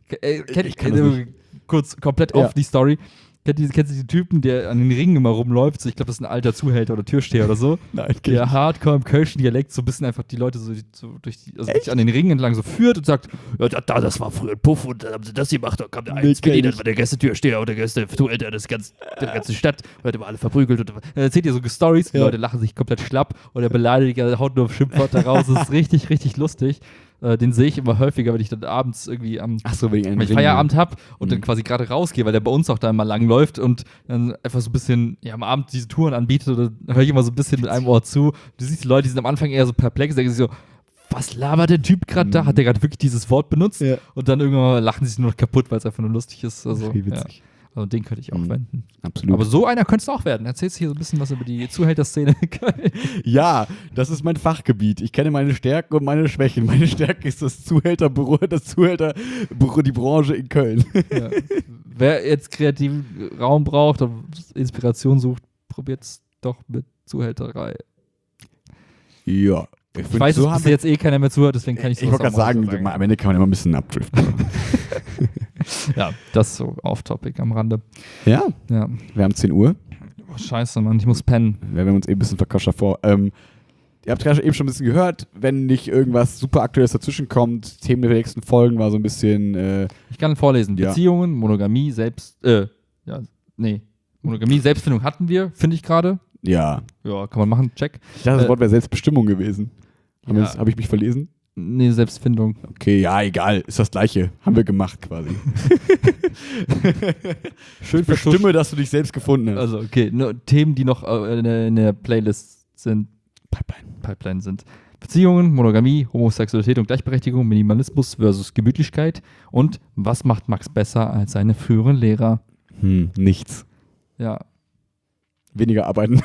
Kurz komplett off die Story. Kennst du diesen Typen, der an den Ringen immer rumläuft? Ich glaube, das ist ein alter Zuhälter oder Türsteher oder so. Nein, der hardcore im kölschen Dialekt so ein bisschen einfach die Leute so durch sich an den Ringen entlang so führt und sagt, ja, das war früher ein Puff und dann haben sie das gemacht, dann kam der Eins-Billy, das war der Gästetürsteher oder der Gästezuhälter der ganzen Stadt und hat immer alle verprügelt. Und dann erzählt ihr so Storys, die Leute lachen sich komplett schlapp und er beleidigt, er haut nur Schimpfwörter raus. Das ist richtig, richtig lustig. den sehe ich immer häufiger, wenn ich dann abends irgendwie Ach so, wegen einem wenn ich Ring. Feierabend habe und dann quasi gerade rausgehe, weil der bei uns auch da immer langläuft und dann einfach so ein bisschen am Abend diese Touren anbietet, oder höre ich immer so ein bisschen mit einem Ohr zu. Du siehst die Leute, die sind am Anfang eher so perplex, denken sich so, was labert der Typ gerade da? Hat der gerade wirklich dieses Wort benutzt? Ja. Und dann irgendwann mal lachen sie sich nur noch kaputt, weil es einfach nur lustig ist. Also, Wie witzig. Also den könnte ich auch wenden. Absolut. Aber so einer könntest du auch werden. Erzählst du hier so ein bisschen was über die Zuhälterszene in Köln? Ja, das ist mein Fachgebiet. Ich kenne meine Stärken und meine Schwächen. Meine Stärke ist das Zuhälterbüro, die Branche in Köln. Ja. Wer jetzt kreativen Raum braucht und Inspiration sucht, probiert es doch mit Zuhälterei. Ja. Ich weiß, dass jetzt keiner mehr zuhört, deswegen kann ich Ich wollte gerade sagen, am Ende kann man immer ein bisschen abdriften. Ja, das ist so off-topic am Rande. Ja, Ja. wir haben 10 Uhr. Oh, scheiße, Mann, ich muss pennen. Wir haben uns eben ein bisschen verkoscht davor. Ihr habt gerade eben schon ein bisschen gehört, wenn nicht irgendwas super Aktuelles dazwischen kommt. Themen der nächsten Folgen war so ein bisschen. Ich kann vorlesen. Ja. Beziehungen, Monogamie, Monogamie, Selbstfindung hatten wir, finde ich gerade. Ja. Ja, kann man machen, check. Ich dachte, das Wort wäre Selbstbestimmung gewesen. Ja. Habe ich mich verlesen? Nee, Selbstfindung. Okay, ja, egal. Ist das Gleiche. Haben wir gemacht quasi. Schön Bestimme, dass du dich selbst gefunden hast. Also, okay, nur Themen, die noch in der Playlist sind. Pipeline sind. Beziehungen, Monogamie, Homosexualität und Gleichberechtigung, Minimalismus versus Gemütlichkeit und was macht Max besser als seine früheren Lehrer? Nichts. Ja. Weniger arbeiten.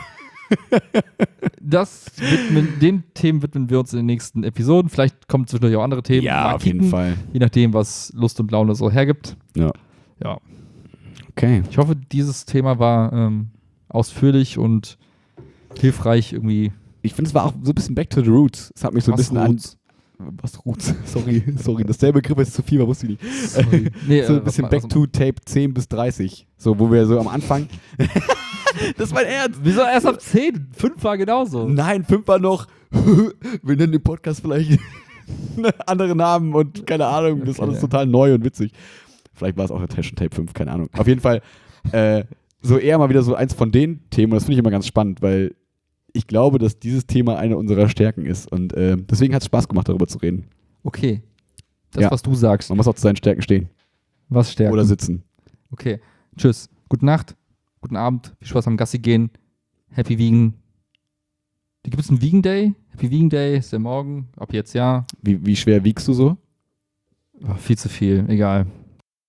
Den Themen widmen wir uns in den nächsten Episoden. Vielleicht kommen zwischendurch auch andere Themen. Ja, auf jeden Fall. Je nachdem, was Lust und Laune so hergibt. Ja. Ja. Okay. Ich hoffe, dieses Thema war ausführlich und hilfreich irgendwie. Ich finde, es war auch so ein bisschen back to the roots. Es hat mich so ein bisschen Roots? Was Roots? Sorry. Dasselbe Begriff ist zu viel, aber wusste ich nicht. Sorry. Nee, so ein bisschen back to Tape 10 bis 30. So, wo wir so am Anfang. Das ist mein Ernst. Wieso erst ab 10? 5 war genauso. Nein, 5 war noch. Wir nennen den Podcast vielleicht andere Namen und keine Ahnung. Das ist alles total neu und witzig. Vielleicht war es auch der Taschen Tape 5, keine Ahnung. Auf jeden Fall so eher mal wieder so eins von den Themen. Und das finde ich immer ganz spannend, weil ich glaube, dass dieses Thema eine unserer Stärken ist. Und deswegen hat es Spaß gemacht, darüber zu reden. Okay. Das, was du sagst. Man muss auch zu seinen Stärken stehen. Was Stärken? Oder sitzen. Okay. Tschüss. Gute Nacht. Guten Abend. Viel Spaß am Gassi gehen. Happy Wiegen. Gibt es einen Vegan Day? Happy Vegan Day ist der morgen. Ab jetzt ja. Wie schwer wiegst du so? Oh, viel zu viel. Egal.